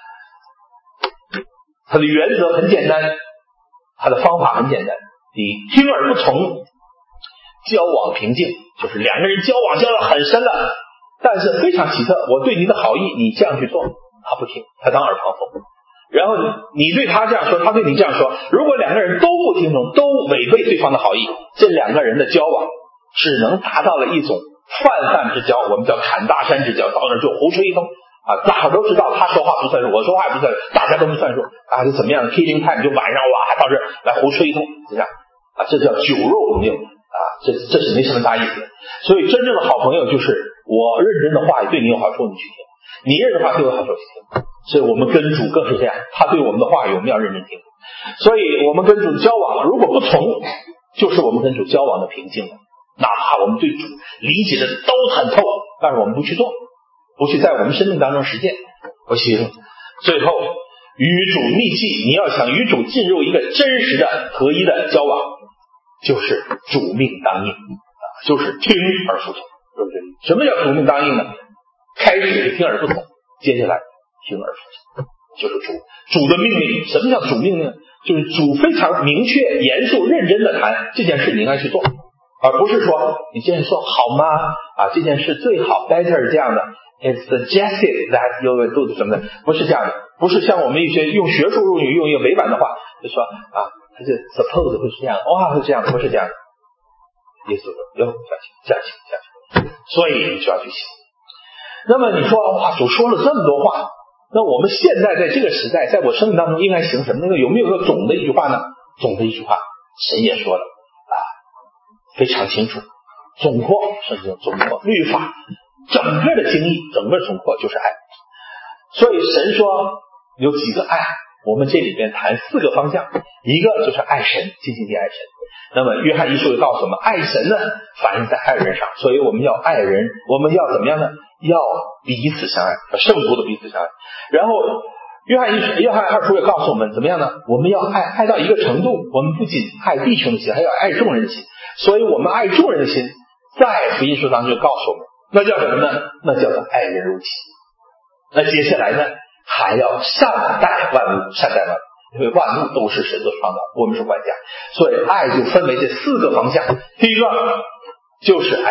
它的原则很简单，它的方法很简单，第一，听而不从，交往平静，就是两个人交往交得很深了，但是非常奇特，我对你的好意你这样去做，他不听，他当耳旁风。然后你对他这样说，他对你这样说，如果两个人都不听从，都违背对方的好意，这两个人的交往只能达到了一种泛之交，我们叫侃大山之交，到那儿就胡吹一通大伙都知道他说话不算数，我说话也不算数，大家都不算数就怎么样 killing time， 就晚上到这儿来胡吹一通，这样这叫酒肉朋友这是没什么大意思。所以真正的好朋友就是我认真的话对你有好处你去听，你认真的话对我有好处去听。所以我们跟主更是这样，他对我们的话语我们要认真听。所以我们跟主交往如果不从，就是我们跟主交往的平静了。哪怕我们对主理解的都很透，但是我们不去做，不去在我们生命当中实践不行。最后与主逆气，你要想与主进入一个真实的合一的交往，就是主命当应就是听而服从。什么叫主命当应呢？开始是听而不从，接下来听而服从，就是主的命令。什么叫主命令？就是主非常明确严肃认真的谈这件事你应该去做，而不是说你这样说好吗这件事最好 better 这样的 it's suggested that you will do 什么的，不是这样的。不是像我们一些用学术用语用一个委婉的话就说他就 suppose 会是这样会这样的，不是这样的意思要加强所以你就要去想。那么你说主说了这么多话，那我们现在在这个时代，在我生命当中应该行什么？那个有没有一个总的一句话呢？总的一句话神也说了非常清楚，总括甚至总括律法整个的经义，整个总括就是爱。所以神说有几个爱，我们这里边谈4个方向，一个就是爱神，尽心地爱神。那么约翰一书也告诉我们，爱神呢反映在爱人上，所以我们要爱人，我们要怎么样呢？要彼此相爱，圣徒的彼此相爱。然后约翰二书也告诉我们怎么样呢？我们要爱到一个程度，我们不仅爱弟兄的心，还要爱众人的心。所以我们爱众人的心在福音书当中就告诉我们，那叫什么呢？那叫做爱人如己。那接下来呢，还要善待万物，善待万物，因为万物都是神所创造，我们是管家。所以爱就分为这4个方向。第一个就是爱神，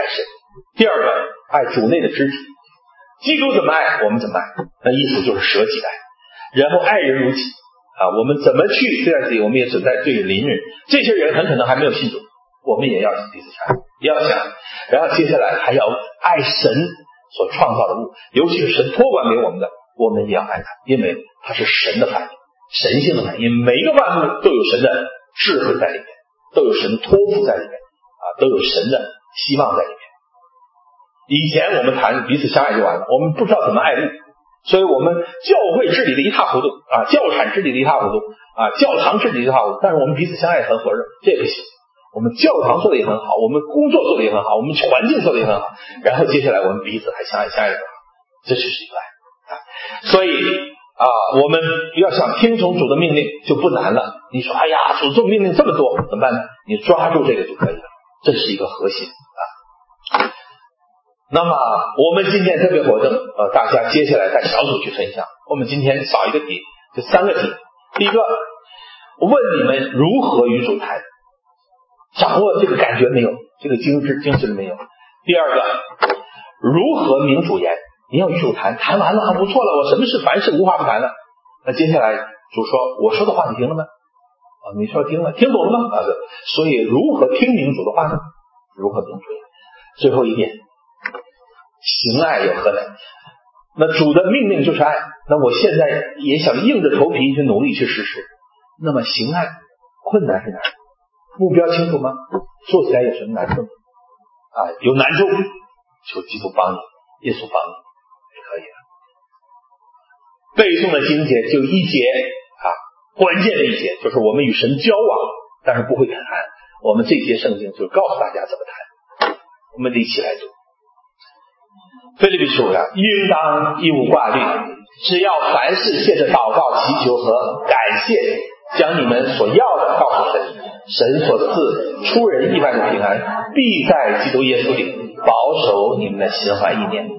第二个，爱主内的肢体。基督怎么爱，我们怎么爱，那意思就是舍己爱。然后爱人如己我们怎么去对待自己，我们也只在对邻人。这些人很可能还没有信主，我们也要彼此相爱，也要想。然后接下来还要爱神所创造的物，尤其是神托管给我们的，我们也要爱他，因为他是神的反应，神性的反应。因为每一个万物都有神的智慧在里面，都有神的托付在里面都有神的希望在里面。以前我们谈彼此相爱就完了，我们不知道怎么爱物，所以我们教会治理的一塌糊涂教产治理的一塌糊涂教堂治理的一塌糊涂，但是我们彼此相爱很火热，这不行。我们教堂做的也很好，我们工作做的也很好，我们环境做的也很好，然后接下来我们彼此还相爱的很好，这就是一个爱所以我们要想听从主的命令就不难了。你说哎呀，主做命令这么多怎么办呢？你抓住这个就可以了，这是一个核心那么我们今天特别活动大家接下来在小组去分享。我们今天少一个题，就3个题。第一个，问你们如何与主谈，掌握这个感觉没有，这个精神没有。第二个，如何明主言，你要与主谈，谈完了不错了，我什么事凡事无话不谈了。那接下来主说，我说的话你听了吗？你说听了，听懂了吗？所以如何听明主的话呢？如何明主言？最后一点，行爱有何难？那主的命令就是爱，那我现在也想硬着头皮去努力去实施。那么行爱困难是哪里？目标清楚吗？做起来有什么难处有难处求基督帮你，耶稣帮你就可以了。背诵的经节就一节关键的一节，就是我们与神交往，但是不会谈。我们这节圣经就告诉大家怎么谈。我们一起来读腓立比书应当一无挂虑，只要凡事借着祷告祈求和感谢，将你们所要的告诉神，神所赐出人意外的平安必在基督耶稣里保守你们的心怀意念。